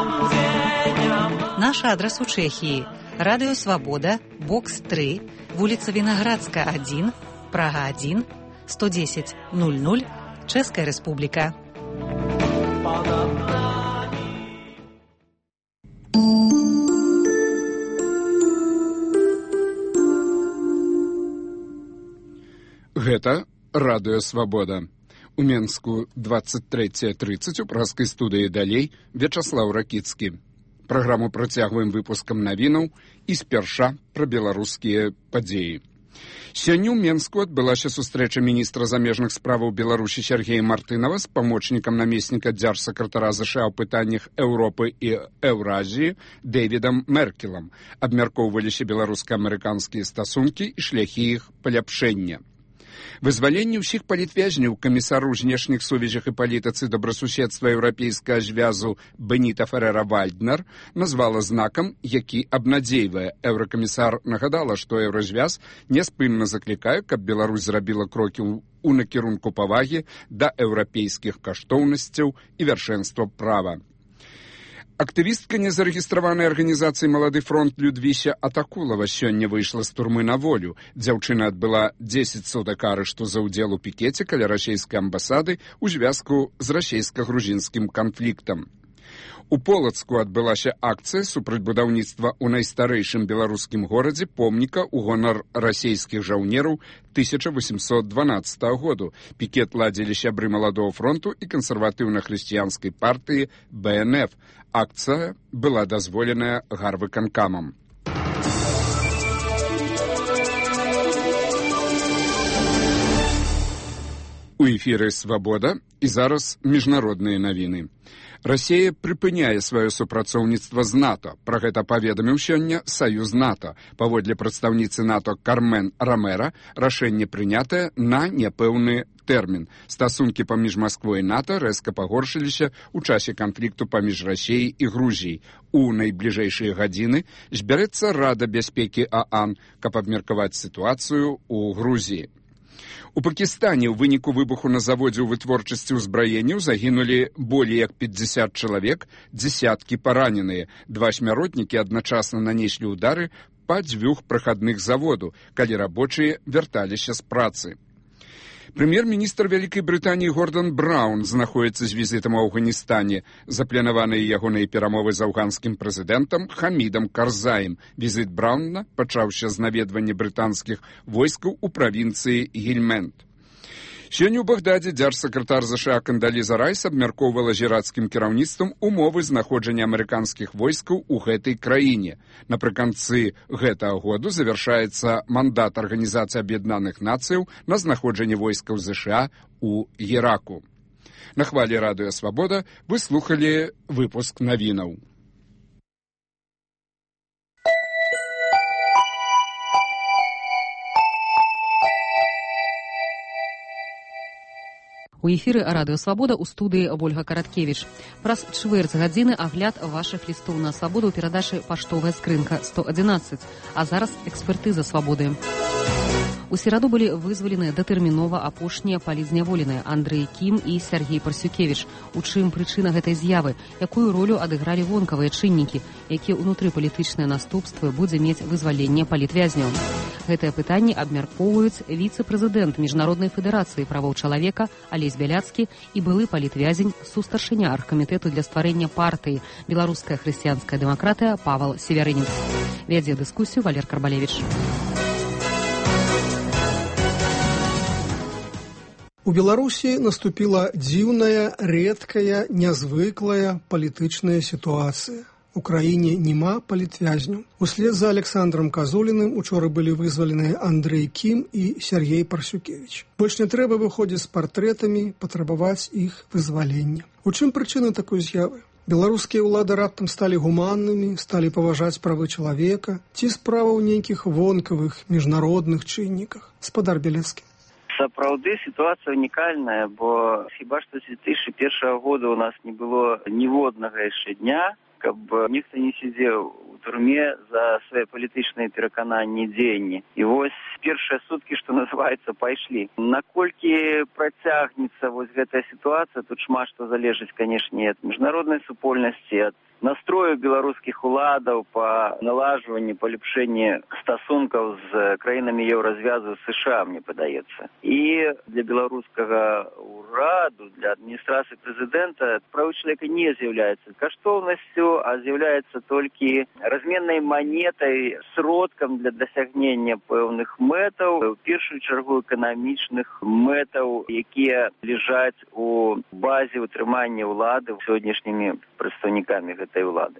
Наш адрас у Чэхіі Радыё Свабода, бокс три, вуліца Вінаградска один, Прага один, сто десять ноль ноль, Чэшская Рэспубліка. Гэта Радыё Свабода. У Менску двадцать третье тридцать, у пражскай студыі далей Вячаслаў Ракіцкі. Праграму працягваем выпускам навінаў і спярша пра беларускія падзеі. Сёння ў Менску адбылася сустрэча міністра замежных справаў Беларусі Сергея Мартынова з памочнікам намесніка дзяржсакратара ЗША ў пытаннях Еўропы і Еўразіі Дэвідам Меркелам. Абмяркоўваліся беларуска-амерыканскія стасункі і шляхі іх паляпшэння. Вызваленне ўсіх палітвязняў камісару ў знешніх сувязях і палітыцы добрасуседства еўрапейскага звязу Беніта Ферера-Вальднер назвала знакам, які абнадзейвае. Еўракамісар нагадала, што еўразвяз няспынна заклікае, каб Беларусь зрабіла крокі ў накірунку павагі да еўрапейскіх каштоўнасцяў і вяршэнства права. Актывістка незарэгістраванай арганізацыі «Малады фронт» Людвіся Атакулава сёння выйшла з турмы на волю. Дзяўчына адбыла дзесяць сутак арышту за ўдзел у пікеце каля расійскай амбасады ў звязку з расійска-грузінскім канфліктам. У Полацку адбылася акцыя супраць будаўніцтва ў найстарэйшым беларускім горадзе помніка ў гонар расійскіх жаўнераў тысяча восемьсот дванадцатого году. Пікет ладзілі сябры «Маладого фронту» і кансерватыўна-хрысціянскай партыі Бэ Эн Эф. Акцыя была дазволеная гарвыканкамам. У эфіры «Свабода» і зараз міжнародныя навіны. Расія прыпыняе сваё супрацоўніцтва з НАТО. Пра гэта паведаміў сёння Саюз НАТО. Паводле прадстаўніцы НАТО Кармен Рамера, рашэнне прынятае на няпэўны тэрмін. Стасункі паміж Масквой і НАТО рэзка пагоршыліся ў часе канфлікту паміж Расіяй і Грузіяй. У найбліжэйшыя гадзіны збярэцца Рада бяспекі ААН, каб абмеркаваць сітуацыю ў Грузіі. У Пакістане ў выніку выбуху на заводзе ў вытворчасці ўзбраенняў загінулі болей як пятьдесят чалавек, дзесяткі параненыя. Два смяротнікі адначасна нанеслі ўдары па дзвюх прахадных заводу, калі рабочыя вярталіся з працы. Прэм'ер-міністр Вялікай Брытаніі Гордан Браўн знаходіцца з візітам у Афганістане. Запланаваныя ягоныя перамовы з афганскім прэзідэнтам Хамідам Карзаем. Візіт Браўна пачаўся з наведвання брытанскіх войскаў у правінцыі Гельмент. Сёння ў Багдадзе дзяржсакратар ЗША Кандаліза Райс абмяркоўвала з іракскім кіраўніцтвам умовы знаходжання амерыканскіх войскаў у гэтай краіне. Напрыканцы гэтага году завяршаецца мандат Арганізацыі Аб'яднаных Нацыяў на знаходжанне войскаў ЗША у Іраку. На хвалі Радыё Свабода вы слухалі выпуск навінаў. У эфіры Радыё Свабода ў студыі Ольга Караткевіч. Праз чвэрць гадзіны агляд вашых лістоў на свабоду ў перадачы «Паштовая скрынка сто одиннадцать», а зараз экспертыза свабоды. У сераду былі вызвалены датэрмінова апошнія палізняволеныя Андрэй Кім і Сергей Парсюкевіч. У чым прычына гэтай з'явы? Якую ролю адыгралі вонкавыя чыннікі? Якія ўнутрыпалітычныя наступствы будзе мець вызваленне палітвязняў? Гэтае пытанне абмяркоўваюць віцэ-прэзідэнт Міжнароднай федэрацыі правоў чалавека Алесь Бяляцкі і былы палітвязень сустаршыня аргкамітэту для стварэння партыі «Беларуская хрысціянская дэмакратыя» Павал Севярынец. Вядзе дыскусію Валер Карбалевіч. У Беларусі наступіла дзіўная, рэдкая, нязвыклая палітычная сітуацыя. У краіне няма палітвязняў. Услед за Александром Казуліным учора былі вызваленыя Андрэй Кім і Сергей Парсюкевіч. Больш не трэба выходзіць з партрэтамі, патрабаваць іх вызвалення. У чым прычына такой з'явы? Беларускія ўлады раптам сталі гуманнымі, сталі паважаць правы чалавека, ці справа ў нейкіх вонкавых міжнародных чынніках? Спадар Белецкі. Сапраўды сітуацыя унікальная, бо хіба што з две тысячы першага года у нас не было ніводнага яшчэ дня, каб ніхто не сидзеў у турме за свае палітычныя перакананні, дзеянні. І вось першыя суткі, што называецца, пайшлі. Наколькі працягнецца вось гэтая сітуацыя, тут шмат што залежыць, канешне, ад міжнароднай супольнасці, ад настрою беларускіх уладаў па налажванні, палепшэнні стасункаў з краінамі еўразвязу США, мне падаецца. І для беларускага ўраду, для адміністрацыі прэзідэнта правы чалавека не з'яўляецца каштоўнасцю, а з'яўляецца толькі разменнай манетай, сродкам для дасягнення пэўных мэтаў, у першую чаргу эканамічных мэтаў, якія ляжаць у базе ўтрымання ўлады сённяшнімі прадстаўнікамі гэтай улады.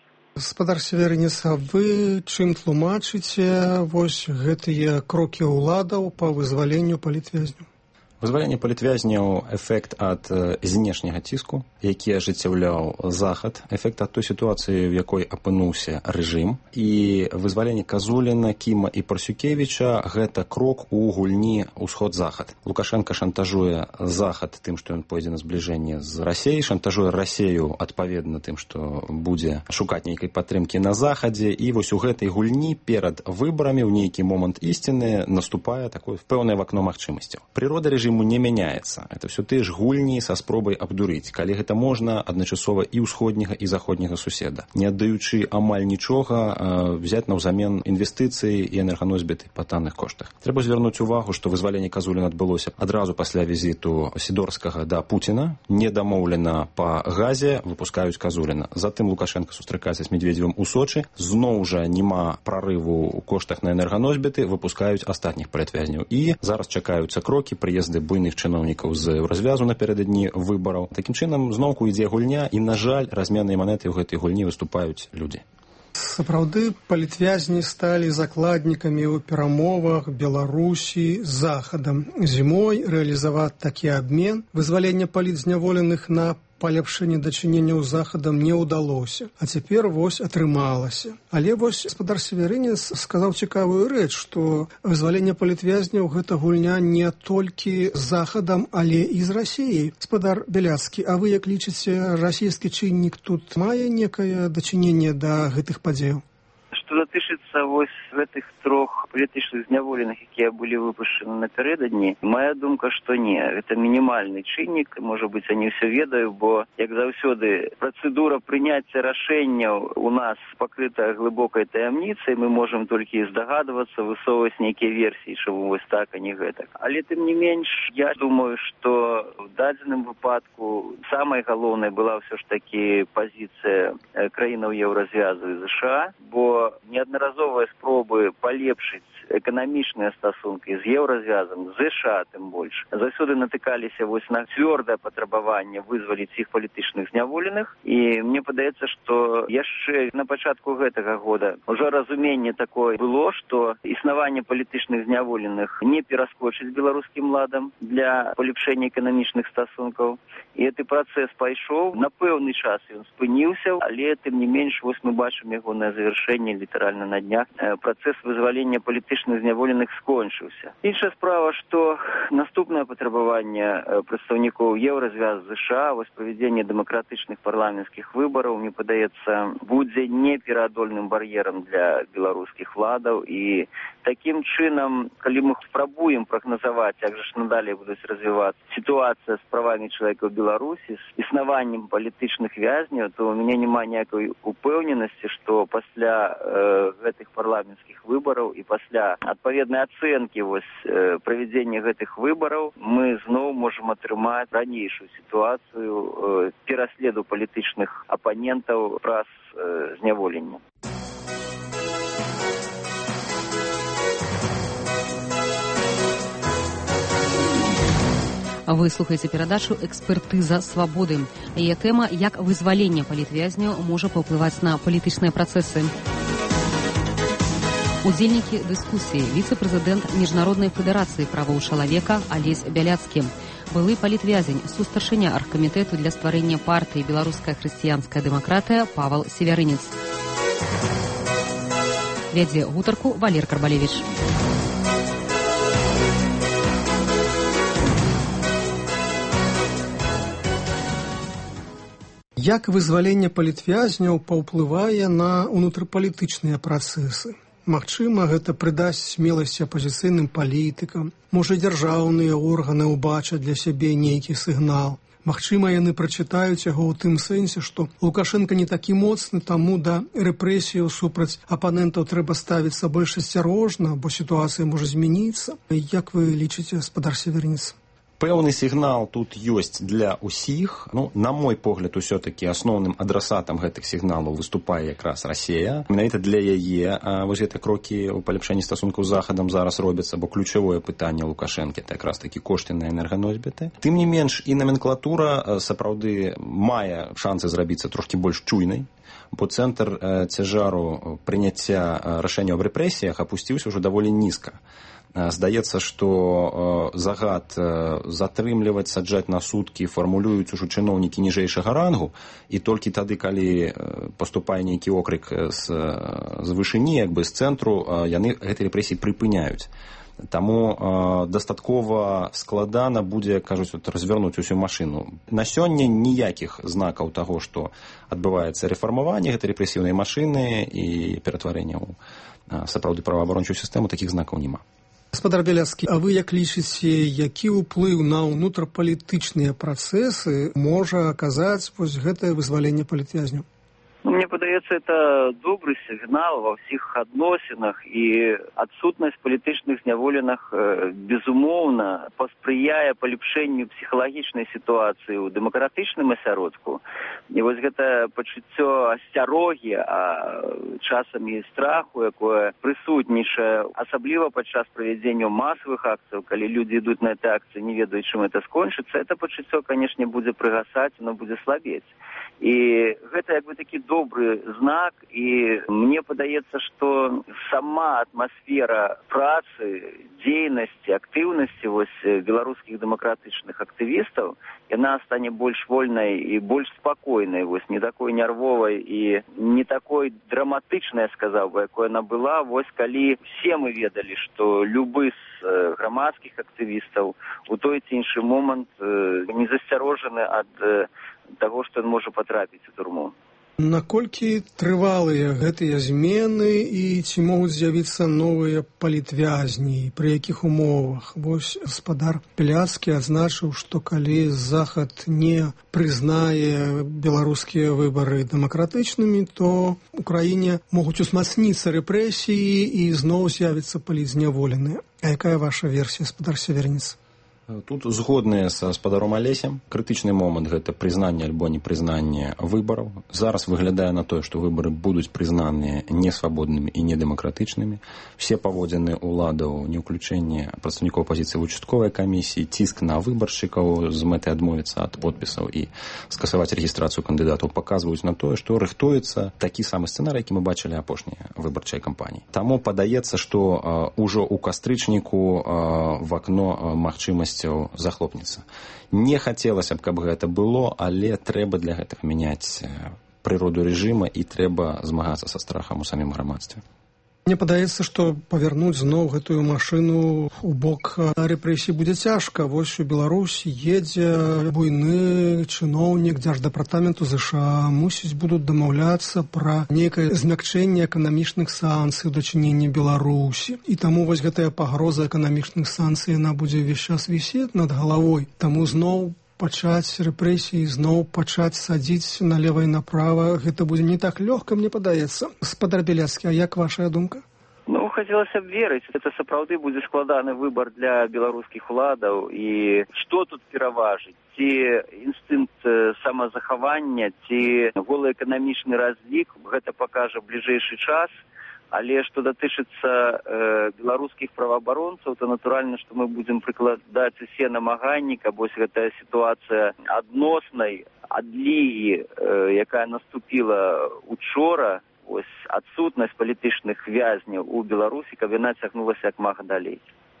Спадар Северынец, а вы чым тлумачыце вось гэтыя крокі ўладаў па вызваленню палітвязняў? Вызваленне палітвязняў эфект ад знешняга ціску, які ажыццяўляў захад, эфект ад той сітуацыі, в якой апынуўся рэжым, і вызваленне Казуліна, Кіма і Парсюкевіча гэта крок у гульні ўсход-захад. Лукашенко шантажуе захад тым, што ён пойдзе на збліжэнне з Расіяй, шантажуе Расію адпаведна тым, што будзе шукаць нейкай падтрымкі на захадзе, і вось у гэтай гульні перад выбарамі ў нейкі момант ісціны наступае такое пэўнае вакно магчымасцяў. Прырода рэжыму не мяняецца. Это все тыя ж гульні са спробай абдурыць, калі гэта можна адначасова і ўсходняга, і заходняга суседа, не аддаючы амаль нічога, взяць наўзамен інвестыцыі і энерганосьбіты па танных коштах. Трэба звярнуць увагу, што вызваленне Казуліна адбылося адразу пасля візіту Сідорскага да Пуціна, не дамоўлена па газе, выпускаюць Казуліна. Затым Лукашенко сустракаецца з Медведзевым у Сочы, зноў жа няма прарыву ў коштах на энерганосьбіты, выпускаюць астатніх палітвязняў. І зараз чакаюцца крокі, прыезды буйных чыноўнікаў з развязу напярэдадні выбараў. Такім чынам, зноўку ідзе гульня, і, на жаль, разменныя манеты ў гэтай гульні выступаюць людзі. Сапраўды, палітвязні сталі закладнікамі ў перамовах Беларусі з Захадам. Зімой рэалізаваць такі абмен вызвалення палітзняволеных на палепшэнне дачыненняў з Захадам не ўдалося, а цяпер вось атрымалася. Але вось спадар Северынец сказаў цікавую рэч, што вызваленне палітвязняў гэта гульня не толькі з Захадам, але і з Расіяй. Спадар Беляцкі, а вы як лічыце, расійскі чыннік тут мае некае дачыненне да гэтых падзеяў? Што датычыцца вось гэтых трох палітычных зняволеных, якія былі выпушчаны напярэдадні, моя думка, што не. Гэта мінімальны чыннік, можа быць, я не ўсё ведаю, бо, як заўсёды, працэдура прыняцця рашэнняў у нас пакрыта глыбокай таямніцай, мы можам толькі здагадвацца, высоўваць нейкія версіі, чаму вось так, а не гэтак. Але тым не менш, я думаю, што в дадзеным выпадку самай галоўнай была ўсё ж такі пазіцыя краінаў еўразвязу і ЗША, бо неаднаразовыя спробы палепшыць эканамічныя стасункі з еўразвязам, з ЗША тым больш, заўсёды натыкаліся вось на цвёрдае патрабаванне вызваліць іх палітычных зняволеных. І мне падаецца, што яшчэ на пачатку гэтага года ўжо разуменне такое было, што існаванне палітычных зняволеных не пераскочыць беларускім ладам для палепшэння эканамічных стасункаў. І гэты працэс пайшоў, на пэўны час ён спыніўся, але тым не менш вось мы бачым ягонае завяршэнне літаральна на днях. Працэс вызвалення палітычных зняволеных скончыўся. Іншая справа, што наступнае патрабаванне прадстаўнікоў еўразвязу ЗША, вось правядзенне дэмакратычных парламенцкіх выбараў, мне падаецца, будзе непераадольным бар'ерам для беларускіх владаў. І такім чынам, калі мы спрабуем прагназаваць, як жа ж надалей будуць развівацца сітуацыя з правамі чалавека ў Беларусі, з існаваннем палітычных вязняў, то у мяне няма ніякай упэўненасці, што пасля э, гэтых парламенцкіх выбараў і пасля адпаведнай ацэнкі вось э, правядзення гэтых выбараў мы зноў можам атрымаць ранейшую сітуацыю э, пераследу палітычных апанентаў праз э, зняволення. Вы слухаеце перадачу «Экспертыза свабоды». Яе тэма «Як вызваленне палітвязняў можа паўплываць на палітычныя працэсы». Удзельнікі дыскусіі віцэ-прэзідэнт Міжнароднай федэрацыі правоў чалавека Алесь Бяляцкі, былы палітвязень, сустаршыня аргкамітэту для стварэння партыі «Беларуская хрысціянская дэмакратыя» Павал Севярынец. Вядзе гутарку Валер Карбалевіч. Як вызваленне палітвязняў паўплывае на ўнутрыпалітычныя працэсы? Магчыма, гэта прыдасць смеласці апазіцыйным палітыкам. Можа, дзяржаўныя органы ўбачаць для сябе нейкі сігнал. Магчыма, яны прачытаюць яго ў тым сэнсе, што Лукашенко не такі моцны, таму да рэпрэсіяў супраць апанентаў трэба ставіцца больш асцярожна, бо сітуацыя можа змяніцца. Як вы лічыце, гаспадар Севярынец? Пэўны сігнал тут ёсць для ўсіх. Ну, на мой погляд, усё-таки асноўным адрасатам гэтых сігналаў выступае якраз Расія. Менавіта для яе вось гэтыя крокі ў паляпшэнні стасункаў з Захадам зараз робяцца, бо ключавое пытанне Лукашэнкі это якраз такі кошты на энерганосьбіты. Тым не менш, і наменклатура сапраўды мае шансы зрабіцца трошкі больш чуйнай, бо цэнтр цяжару прыняцця рашэнняў аб рэпрэсіях апусціўся ўжо даволі нізка. Здаецца, што загад затрымліваць, саджаць на суткі фармулююць ужо чыноўнікі ніжэйшага рангу, і толькі тады, калі паступае нейкі окрык з, з вышыні, як бы з цэнтру, яны гэтай рэпрэсіі прыпыняюць. Таму э, дастаткова складана будзе, кажуць, от, развярнуць усю машыну. На сёння ніякіх знакаў таго, што адбываецца рэфармаванне гэтай рэпрэсіўнай машыны і ператварэння ў э, сапраўды праваабарончую сістэму, такіх знакаў няма. Гаспадар Бяляцкі, а вы як лічыце, які ўплыў на ўнутрапалітычныя працэсы можа аказаць вось гэтае вызваленне палітвязняў? Мне падаецца, это добрый сигнал во всех адносінах, і адсутнасць палітычных зняволеных, безумоўна, паспрыяе палепшэнню псіхалагічнай сітуацыі ў дэмакратычным асяродку. І вось гэта пачуццё асцярогі, а часам і страху, якое прысутнічае, асабліва падчас правядзення масавых акцый, калі людзі ідуць на эти акцыі, не ведаюць, чым это скончыцца, это пачуццё, канешне, будзе прыгасаць, оно будзе слабець. І гэта як бы такі добры знак, і мне падаецца, што сама атмасфера працы, дзейнасці, актыўнасці вось беларускіх дэмакратычных актывістаў, яна стане больш вольнай і больш спакойнай, вось не такой нервовай і не такой драматычнай, сказаў бы, якой яна была, вось калі все мы ведалі, што любы з грамадскіх актывістаў у той ці іншы момант не засцярожаны ад таго, што ён можа патрапіць у турму. Наколькі трывалыя гэтыя змены і ці могуць з'явіцца новыя палітвязні, пры якіх умовах? Вось гаспадар Бяляцкі адзначыў, што калі Захад не прызнае беларускія выбары дэмакратычнымі, то ў краіне могуць узмацніцца рэпрэсіі і зноў з'явіцца палітзняволеныя. А якая ваша версія, гаспадар Севярынец? Тут згодныя са спадаром Алесем. Крытычны момант гэта прызнанне альбо непрызнанне выбараў. Зараз выглядае на тое, што выбары будуць прызнаныя несвабоднымі і недэмакратычнымі. Все паводзіны ўладаў, не ўключэнне прадстаўнікоў апазіцыі ў участковай камісіі, ціск на выбаршчыкаў з мэтай адмовіцца ад подпісаў і скасаваць рэгістрацыю кандыдатаў паказваюць на тое, што рыхтуецца такі самы сцэнарый, які мы бачылі апошнія выбарчай кампаніі. Таму падаецца, што ўжо ў кастрычніку в акно магчымасць захлопнецца. Не хацелася б, каб гэта было, але трэба для гэтага мяняць прыроду рэжыма і трэба змагацца са страхам у самім грамадстве. Мне падаецца, што павярнуць зноў гэтую машыну у бок рэпрэсій будзе цяжка. Вось у Беларусь едзе буйны чыноўнік дзярждэпартаменту ЗША. Мусіць, будуць дамаўляцца пра нейкае змякчэнне эканамічных санкцый у дачыненні Беларусі. І таму вось гэтая пагроза эканамічных санкцый, яна будзе ўвесь час вісець над галавой. Таму зноў пачаць рэпрэсіі, зноў пачаць садзіць налева і направа, гэта будзе не так лёгка, мне падаецца. Гаспадар Бяляцкі, а як вашая думка? Ну, хацелася б верыць, это сапраўды будзе складаны выбар для беларускіх уладаў, і што тут пераважыць? Ці інстынкт самазахавання, ці голы эканамічны разлік, гэта пакажа бліжэйшы час. Але што датычыцца э, беларускіх праваабаронцаў, то натуральна, што мы будзем прыкладаць усе намаганні, каб вось гэтая сітуацыя адноснай адлігі, э, якая наступіла учора, ось адсутнасць палітычных вязняў у Беларусі, каб яна цягнулася як мага далей.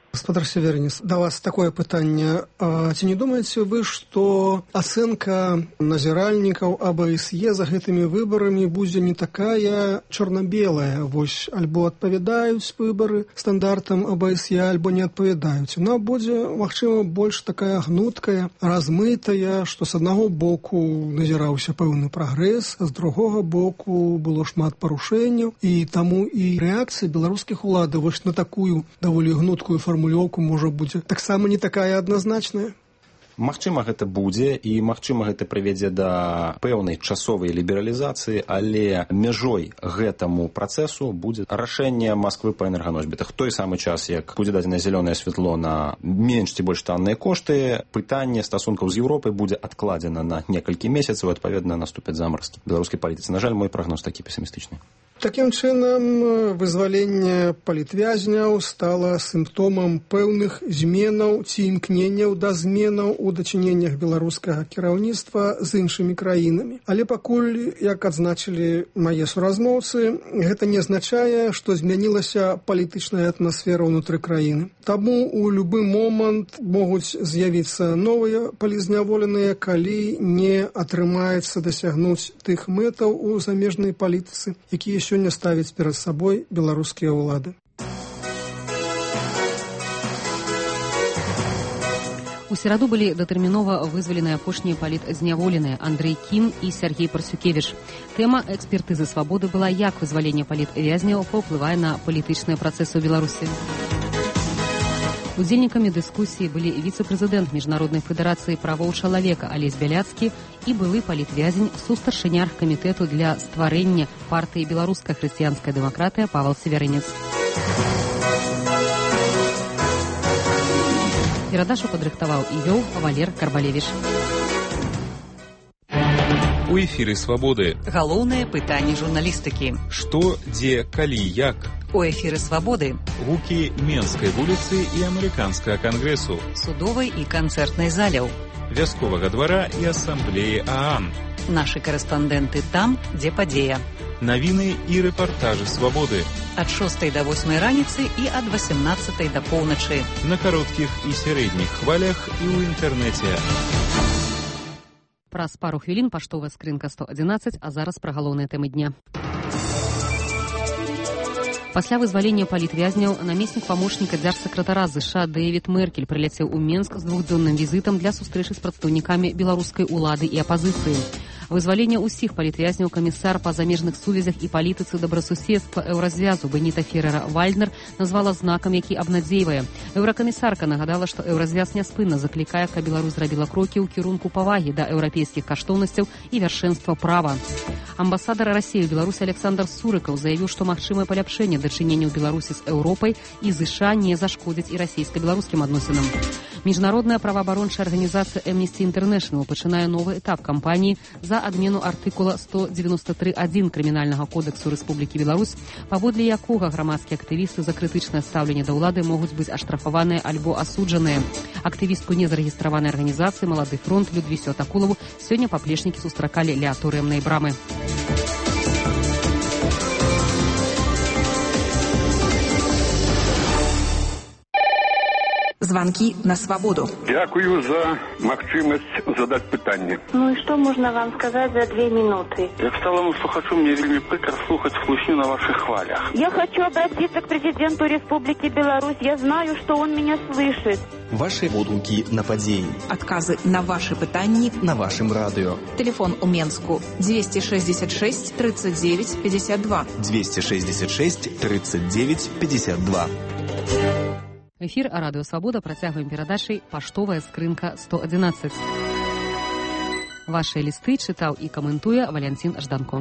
Гаспадар Северинец, да вас такое пытанне. А ці не думаеце вы, што ацэнка назіральнікаў АБСЕ за гэтымі выбарамі будзе не такая чорна-белая? Вось, альбо адпавядаюць выбары стандартам АБСЕ, альбо не адпавядаюць. Яна будзе, магчыма, больш такая гнуткая, размытая, што з аднаго боку назіраўся пэўны прагрэс, а з другога боку было шмат парушэнняў, і таму і рэакцыя беларускіх уладаў вось на такую даволі гнуткую формулировку можа будзе таксама не такая адназначная. Магчыма, гэта будзе, і магчыма, гэта прывядзе да пэўнай часовай лібералізацыі, але мяжой гэтаму працэсу будзе рашэнне Масквы па энерганосьбітах. Той самы час, як будзе дадзена зялёнае святло на менш ці больш танныя кошты, пытанне стасункаў з Еўропай будзе адкладзена на некалькі месяцаў, адпаведна наступяць замарсткі беларускай палітыцы. На жаль, мой прагноз такі песімістычны. Такім чынам, вызваленне палітвязняў стала сімптомам пэўных зменаў ці імкненняў да зменаў у дачыненнях беларускага кіраўніцтва з іншымі краінамі. Але пакуль, як адзначылі мае суразмоўцы, гэта не азначае, што змянілася палітычная атмасфера ўнутры краіны. Таму у любы момант могуць з'явіцца новыя палізняволеныя, калі не атрымаецца дасягнуць тых мэтаў у замежнай палітыцы, якія сёння ставяць перад сабой беларускія ўлады. У сераду былі датэрмінова вызваленыя апошнія палітзняволеныя Андрэй Кім і Сяргей Парсюкевіч. Тэма экспертызы свабоды была, як вызваленне палітвязняў паўплывае на палітычныя працэсы ў Беларусі. Удзельнікамі дыскусіі былі віцэ-прэзідэнт Міжнароднай федэрацыі правоў чалавека Алесь Бяляцкі і былы палітвязень сустаршыня аргкамітэту для стварэння партыі «Беларуская хрысціянская дэмакратыя» Павел Северинец. Перадачу падрыхтаваў і вёў Валер Карбалевіч. У эфіры «Свабоды». Галоўнае пытанне журналістыкі. Што, дзе, калі, як? У эфіры «Свабоды». Гукі Менскай вуліцы і амерыканскага кангрэсу. Судовай і канцэртнай заляў. Вясковага двара і асамблеі ААН. Нашы карэспандэнты там, дзе падзея. Навіны і рэпартажы «Свабоды». Ад шостай да восьмай раніцы і ад васемнаццатай да поўначы. На кароткіх і сярэдніх хвалях і ў інтэрнэце. Праз пару хвілін паштовая скрынка сто адзінаццаць, а зараз пра галоўныя тэмы дня. Пасля вызвалення палітвязняў намеснік памочніка дзяржсакратара ЗША Дэвід Меркель прыляцеў у Менск з двухдзённым візітам для сустрэчы з прадстаўнікамі беларускай улады і апазіцыі. Вызваленне ўсіх палітвязняў камісар па замежных сувязях і палітыцы добрасуседства еўразвязу Беніта Ферера-Вальднер назвала знакам, які абнадзейвае. Еўракамісарка нагадала, што еўразвяз няспынна заклікае, каб Беларусь зрабіла крокі ў кірунку павагі да еўрапейскіх каштоўнасцяў і вяршэнства права. Амбасадар Расіі ў Беларусі Александр Сурыкаў заявіў, што магчымае паляпшэнне дачыненняў Беларусі з Еўропай і ЗША не зашкодзіць і расійска-беларускім адносінам. Міжнародная праваабарончая арганізацыя Amnesty International пачынае новы этап кампаніі за адмену артыкула сто дзевяносто тры адзін крымінальнага кодэксу Рэспублікі Беларусь, паводле якога грамадскія актывісты за крытычнае стаўленне да ўлады могуць быць аштрафаваныя альбо асуджаныя. Актывістку незарэгістраванай арганізацыі «Малады фронт» Людвісю Атакулаву сёння паплечнікі сустракалі ля турэмнай брамы. Звонки на свободу. Дякую за магчымасць задать пытанне. Ну и что можно вам сказать за две минуты? Як сталому слухачу, мне вельмі прикро слухать слушню на ваших хвалях. Я хочу обратиться к президенту Республики Беларусь. Я знаю, что он меня слышит. Ваши отгуки на падзеі. Отказы на ваши пытанні на вашем радио. Телефон у Менску двести шестьдесят шесть тридцать девять пятьдесят два. двести шестьдесят шесть тридцать девять пятьдесят два. Эфір радыё «Свабода» працягваем перадачай «Паштовая скрынка сто адзінаццаць». Вашыя лісты чытаў і каментуе Валянцін Жданко.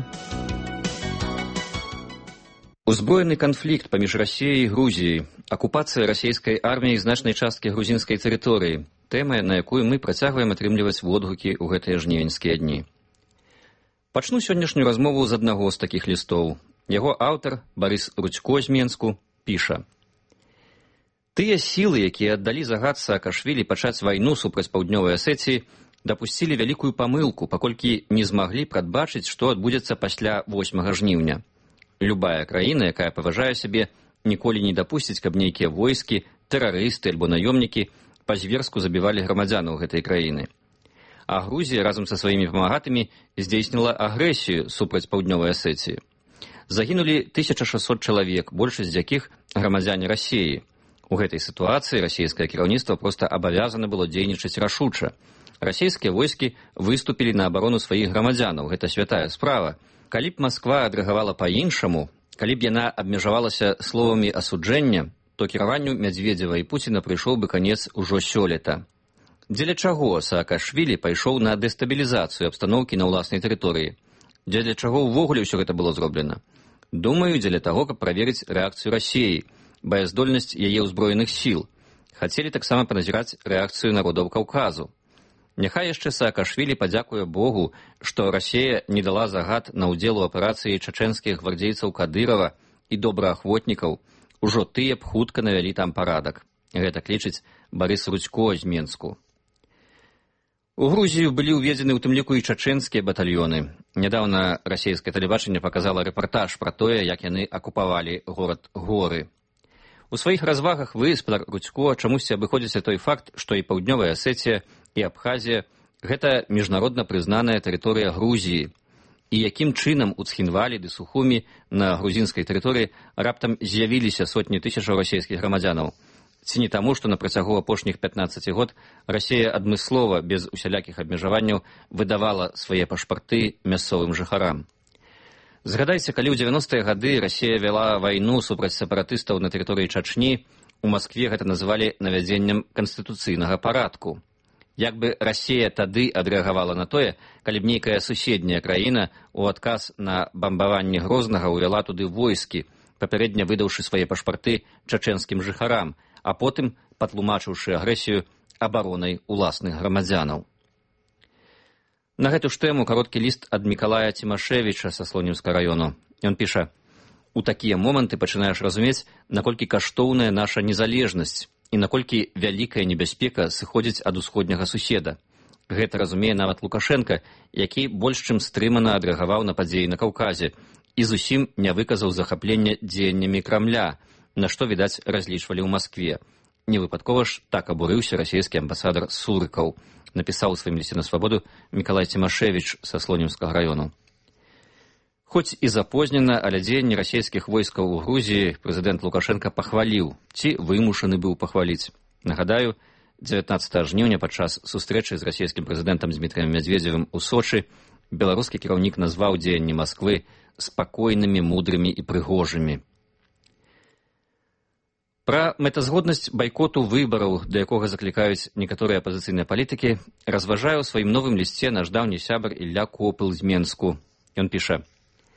Узброены канфлікт паміж Расіяй і Грузіяй, акупацыя расійскай арміяй значнай часткі грузінскай тэрыторыі, тэма, на якую мы працягваем атрымліваць водгукі ў гэтыя жнівеньскія дні. Пачну сённяшнюю размову з аднаго з такіх лістоў. Яго аўтар, Барыс Рудзько з Менску, піша: «Тыя сілы, якія аддалі загад Саакашвілі пачаць вайну супраць паўднёвай Асетіі, дапусцілі вялікую памылку, паколькі не змаглі прадбачыць, што адбудзецца пасля восьмага жніўня. Любая краіна, якая паважае сябе, ніколі не дапусціць, каб нейкія войскі тэрарысты альбо наёмнікі па-зверску забівалі грамадзянаў гэтай краіны. А Грузія разам са сваімі памагатымі здзейсніла агрэсію супраць паўднёвай Асетіі. Загінулі тысяча шэсцьсот чалавек, большасць з якіх грамадзяне Расіі. У гэтай сітуацыі расійскае кіраўніцтва проста абавязана было дзейнічаць рашуча. Расійскія войскі выступілі на абарону сваіх грамадзянаў. Гэта святая справа. Калі б Масква адрэагавала па-іншаму, калі б яна абмежавалася словамі асуджэння, то кіраванню Мядзведзева і Пуціна прыйшоў бы канец ужо сёлета. Дзеля чаго Саакашвілі пайшоў на дэстабілізацыю абстаноўкі на ўласнай тэрыторыі? Дзеля чаго ўвогуле ўсё гэта было зроблена? Думаю, дзеля таго, каб праверыць рэакцыю Расіі, баяздольнасць яе ўзброеных сіл. Хацелі таксама паназіраць рэакцыю народаў Каўказу. Няхай яшчэ Саакашвілі падзякуе Богу, што Расія не дала загад на ўдзел у аперацыі чачэнскіх гвардзейцаў Кадырова і добраахвотнікаў. Ужо тыя б хутка навялі там парадак. Гэта клічыць Барыс Рудзько з Менску. У Грузію былі ўведзены ў тым ліку і чачэнскія батальёны. Нядаўна расійскае тэлебачанне паказала рэпартаж пра тое, як яны акупавалі горад Горы. У сваіх развагах вы, спадар Рудзько, чамусьці абыходзіце той факт, што і Паўднёвая Асетія, і Абхазія – гэта міжнародна прызнаная тэрыторыя Грузіі. І якім чынам у Цхінвалі ды Сухумі на грузінскай тэрыторыі раптам з'явіліся сотні тысячаў расійскіх грамадзянаў? Ці не таму, што на працягу апошніх пятнаццаці год Расія адмыслова, без усялякіх абмежаванняў, выдавала свае пашпарты мясцовым жыхарам? Згадайце, калі ў дзевяностыя гады Расія вяла вайну супраць сепаратыстаў на тэрыторыі Чачні, у Маскве гэта называлі навядзеннем канстытуцыйнага парадку. Як бы Расія тады адрэагавала на тое, калі б нейкая суседняя краіна у адказ на бамбаванне Грознага ўвяла туды войскі, папярэдне выдаўшы свае пашпарты чачэнскім жыхарам, а потым патлумачыўшы агрэсію абаронай уласных грамадзянаў. На гэту ж тэму кароткі ліст ад Мікалая Цімашэвіча са Слонімска раёну. Ён піша: «У такія моманты пачынаеш разумець, наколькі каштоўная наша незалежнасць і наколькі вялікая небяспека сыходзіць ад усходняга суседа. Гэта разумее нават Лукашенка, які больш чым стрымана адрэагаваў на падзеі на Каўказе і зусім не выказаў захаплення дзеяннямі Крамля, на што, відаць, разлічвалі ў Маскве. Невыпадкова ж так абурыўся расійскі амбасадар Сурыкаў», напісаў у сваім лісце на свабоду Мікалай Цімашэвіч са Слонімскага раёну. Хоць і запознена, але дзеянні расійскіх войскаў у Грузіі прэзідэнт Лукашенка пахваліў, ці вымушаны быў пахваліць. Нагадаю, дзевятнаццатага жніўня падчас сустрэчы з расійскім прэзідэнтам Дмітрыем Мядзведзевым у Сочы беларускі кіраўнік назваў дзеянні Масквы спакойнымі, мудрымі і прыгожымі. Пра мэтазгоднасць байкоту выбараў, да якога заклікаюць некаторыя апазіцыйныя палітыкі, разважае ў сваім новым лісце наш даўні сябар Ілля Копыл з Менску. Ён піша: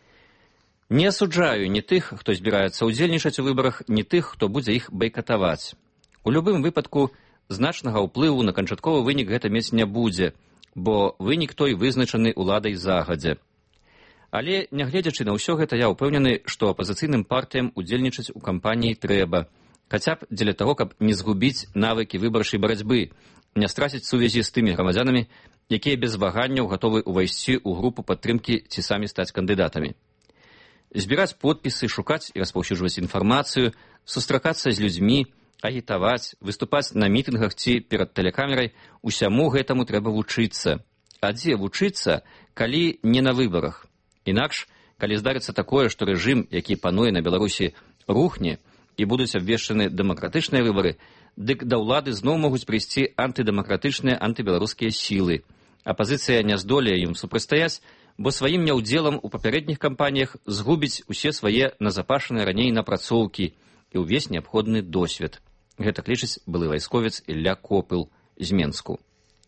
«Не асуджаю ні тых, хто збіраецца ўдзельнічаць у выбарах, ні тых, хто будзе іх байкатаваць. У любым выпадку значнага ўплыву на канчатковы вынік гэта мець не будзе, бо вынік той вызначаны ўладай загадзя. Але, нягледзячы на ўсё гэта, я ўпэўнены, што апазіцыйным партыям удзельнічаць у кампаніі трэба, хаця б дзеля таго, каб не згубіць навыкі выбарчай барацьбы, не страціць сувязі з тымі грамадзянамі, якія без ваганняў гатовы ўвайсці ў групу падтрымкі ці самі стаць кандыдатамі. Збіраць подпісы, шукаць і распаўсюджваць інфармацыю, сустракацца з людзьмі, агітаваць, выступаць на мітынгах ці перад тэлекамерай, усяму гэтаму трэба вучыцца. А дзе вучыцца, калі не на выбарах? Інакш, калі здарыцца такое, што рэжым, які пануе на Беларусі, рухне, і будуць абвешчаны дэмакратычныя выбары, дык да ўлады зноў могуць прыйсці антыдэмакратычныя, антыбеларускія сілы. Апазіцыя не здолее ім супрацьстаяць, бо сваім няўдзелам у папярэдніх кампаніях згубіць усе свае назапашаныя раней напрацоўкі і ўвесь неабходны досвед». Гэта клічыць былы вайсковец Ілля Копыл з Менску.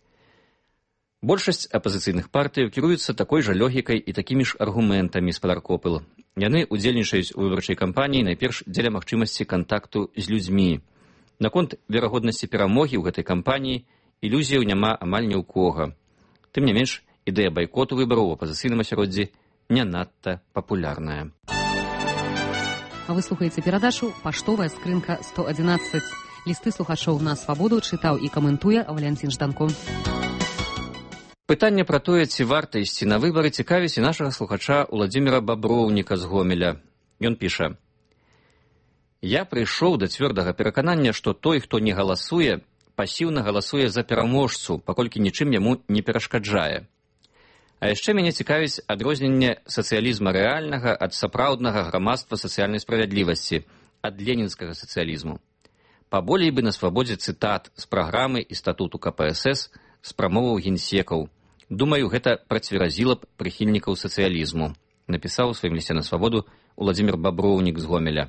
Большасць апазіцыйных партыяў кіруюцца такой жа логікай і такімі ж аргументамі, спадар Копыл. Яны удзельнічаюць у выбарчай кампаніі найперш дзеля магчымасці кантакту з людзьмі. Наконт верагоднасці перамогі ў гэтай кампаніі ілюзіяў няма амаль ні ў кога. Тым не менш, ідэя байкоту выбараў у апазіцыйным асяроддзі не надта папулярная. А вы слухаеце перадачу «Паштовая скрынка сто адзінаццаць». Лісты слухачоў на свабоду чытаў і каментуе Валянцін Жданко. Пытанне пра тое, ці варта ісці на выбары, цікавіць і нашага слухача Уладзіміра Баброўніка з Гомеля. Ён піша: Я прыйшоў да цвёрдага пераканання, што той, хто не галасуе, пасіўна галасуе за пераможцу, паколькі нічым яму не перашкаджае. А яшчэ мяне цікавіць адрозненне сацыялізма рэальнага ад сапраўднага грамадства сацыяльнай справядлівасці, ад ленінскага сацыялізму. Паболей бы на свабодзе цытат з праграмы і статуту ка пэ эс эс, з прамоваў генсекаў. Думаю, гэта працверазіла б прыхільнікаў сацыялізму, напісаў у сваім лісце на свабоду Уладзімір Баброўнік з Гомеля.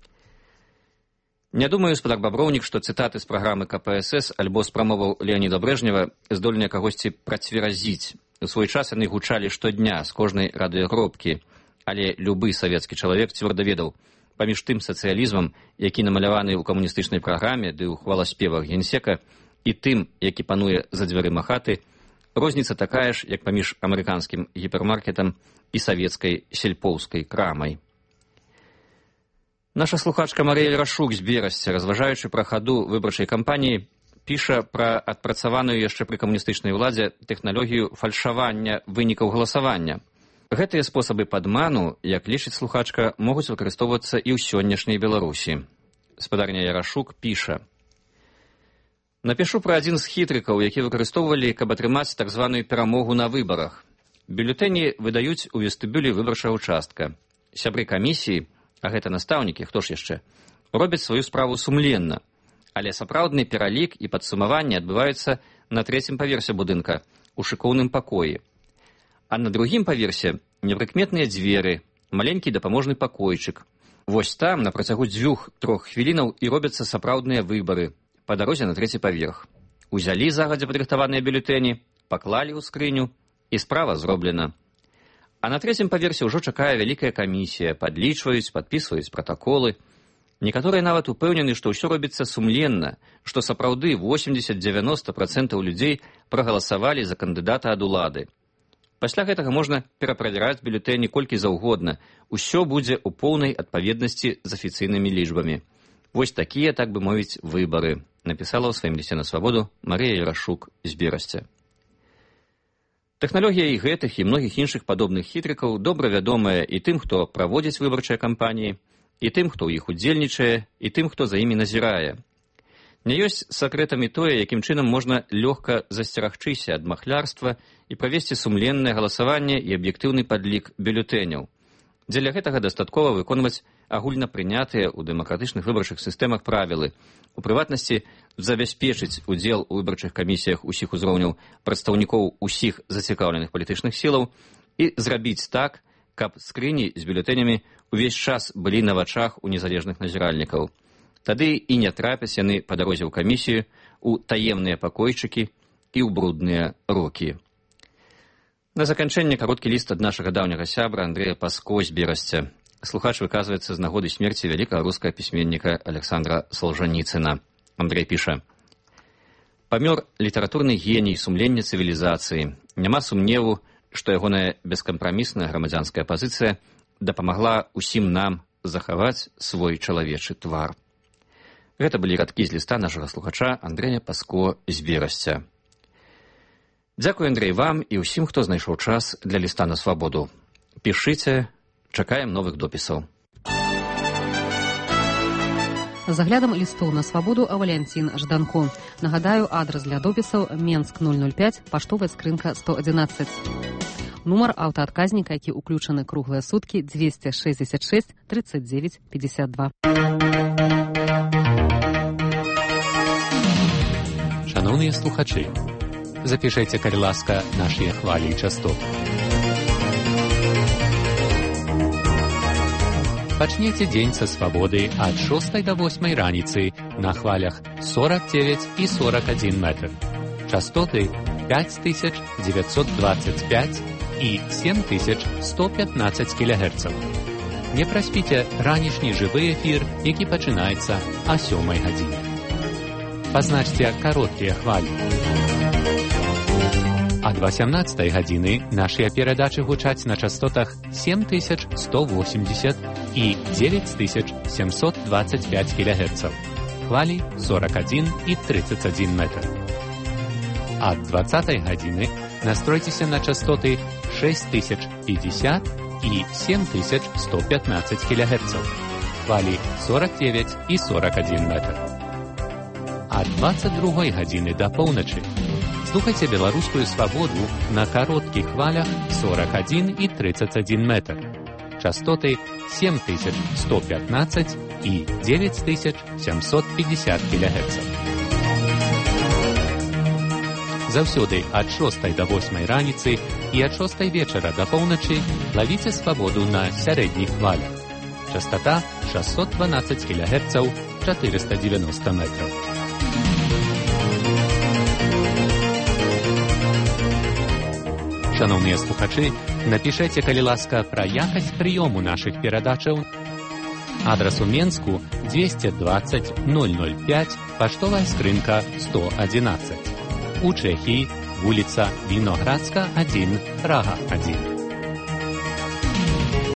Не думаю, спадар Баброўнік, што цытаты з праграмы ка пэ эс эс альбо з прамоваў Леаніда Брэжнева здольныя кагосьці працверазіць. У свой час яны гучалі штодня з кожнай радыёгробкі, але любы савецкі чалавек цвёрда ведаў, паміж тым сацыялізмам, які намаляваны ў камуністычнай праграме ды ў хваласпевах генсека, і тым, які пануе за дзвярыма хаты, розніца такая ж, як паміж амерыканскім гіпермаркетам і савецкай сельпоўскай крамай. Наша слухачка Марыя Рашук з Берасця, разважаючы пра хаду выбарчай кампаніі, піша пра адпрацаваную яшчэ пры камуністычнай уладзе тэхналогію фальшавання вынікаў галасавання. Гэтыя спосабы падману, як лічыць слухачка, могуць выкарыстоўвацца і ў сённяшняй Беларусі. Спадарня Ярашук піша: «Напішу пра адзін з хітрыкаў, які выкарыстоўвалі, каб атрымаць так званую перамогу на выбарах. Бюлетэні выдаюць у вестыбюлі выбарчага участка. Сябры камісіі, а гэта настаўнікі, хто ж яшчэ, робяць сваю справу сумленна. Але сапраўдны пералік і падсумаванне адбываюцца на трэцім паверсе будынка, у шыкоўным пакоі. А на другім паверсе непрыкметныя дзверы, маленькі дапаможны пакойчык. Вось там на працягу дзвюх-трох хвілінаў і робяцца сапраўдныя выбары па дарозе на трэці паверх. Узялі загадзя падрыхтаваныя бюлетэні, паклалі ў скрыню, і справа зроблена. А на трэцім паверсе ўжо чакае вялікая камісія, падлічваюць, падпісваюць пратаколы. Некаторыя нават упэўнены, што ўсё робіцца сумленна, што сапраўды восемьдесят-девяносто процентаў людзей прагаласавалі за кандыдата ад улады. Пасля гэтага можна пераправяраць бюлетэні колькі заўгодна. Усё будзе ў поўнай адпаведнасці з афіцыйнымі лічбамі. Вось такія, так бы мовіць, выбары, напісала ў сваім лісце на свабоду Марыя Ярашук з Берасця. Тэхналогія і гэтых і многіх іншых падобных хітрыкаў добра вядомая і тым, хто праводзіць выбарчыя кампаніі, і тым, хто ў іх удзельнічае, і тым, хто за імі назірае. Не ёсць сакрэтамі тое, якім чынам можна лёгка засцерагчыся ад махлярства і правесці сумленнае галасаванне і аб'ектыўны падлік бюлетэняў. Дзеля гэтага дастаткова выконваць агульна прынятыя ў дэмакратычных выбарчых сістэмах правілы, у прыватнасці забяспечыць удзел у выбарчых камісіях усіх узроўняў прадстаўнікоў усіх зацікаўленых палітычных сілаў і зрабіць так, каб скрыні з бюлетэнямі увесь час былі на вачах у незалежных назіральнікаў. Тады і не трапяць яны па дарозе ў камісію, у таемныя пакойчыкі і ў брудныя рокі. На заканчэнне кароткі ліст ад нашага даўняга сябра Андрэя Паско з Берасця. Слухач выказваецца з нагоды смерці вялікага рускага пісьменніка Александра Солжаніцына. Андрэй піша: «Памёр літаратурны геній сумлення цывілізацыі. Няма сумневу, што ягоная бескампрамісная грамадзянская пазіцыя дапамагла усім нам захаваць свой чалавечы твар». Гэта былі радкі з ліста нашага слухача Андрэя Паско з Берасця. Дзякуй, Андрэй, вам і ўсім, хто знайшоў час для ліста на свабоду. Пішыце, чакаем новых допісаў. З аглядам лістоў на свабоду а Валянцін Жданко. Нагадаю, адрас для допісаў Менск ноль ноль пяць, паштовая скрынка сто адзінаццаць. Нумар аўтаадказніка, які ўключаны круглыя суткі двести шестьдесят шесть тридцать девять пятьдесят два. Шановныя слухачы, запішайце, калі ласка, нашыя хвалі і частоты. Пачніце дзень са свабоды ад шостай да восьмай раніцы на хвалях сорок девять і сорок один метр. Частоты пять тысяч девятьсот двадцать пять і семь тысяч сто пятнадцать кілогерцаў. Не праспіце ранішні жывы эфір, які пачынаецца а сёмай гадзіне. Пазначце кароткія хвалі. Ад восемнадцатай гадзіны нашыя перадачы гучаць на частотах семь тысяч сто восемьдесят і девять тысяч семьсот двадцать пять кілогерцаў. Хвалі сорок один і тридцать один метр. Ад двадцатай гадзіны настройцеся на частоты шесть тысяч пятьдесят і семь тысяч сто пятнадцать кілогерцаў. хвалі сорок девять і сорок один метр. А двадцать другой гадзіны да поўначы слухайце беларускую свабоду на кароткіх хвалях сорок один і тридцать один метр. Частоты семь тысяч сто пятнадцать и девять тысяч семьсот пятьдесят килогерцев. Заўсёды ад шостай да восьмай раніцы і ад шостай вечара да поўначы лавіце свабоду на сярэдніх хвалях. Частота шестьсот двенадцать килогерцев, четыреста девяносто метров. Шановныя слухачы, напішэце, калі ласка, пра якасць прыёму нашых перадачаў. Адрас у Менску двести двадцать ноль ноль пять, паштовая скрынка сто одиннадцать. У Чэхіі вуліца Віноградска один, Прага один.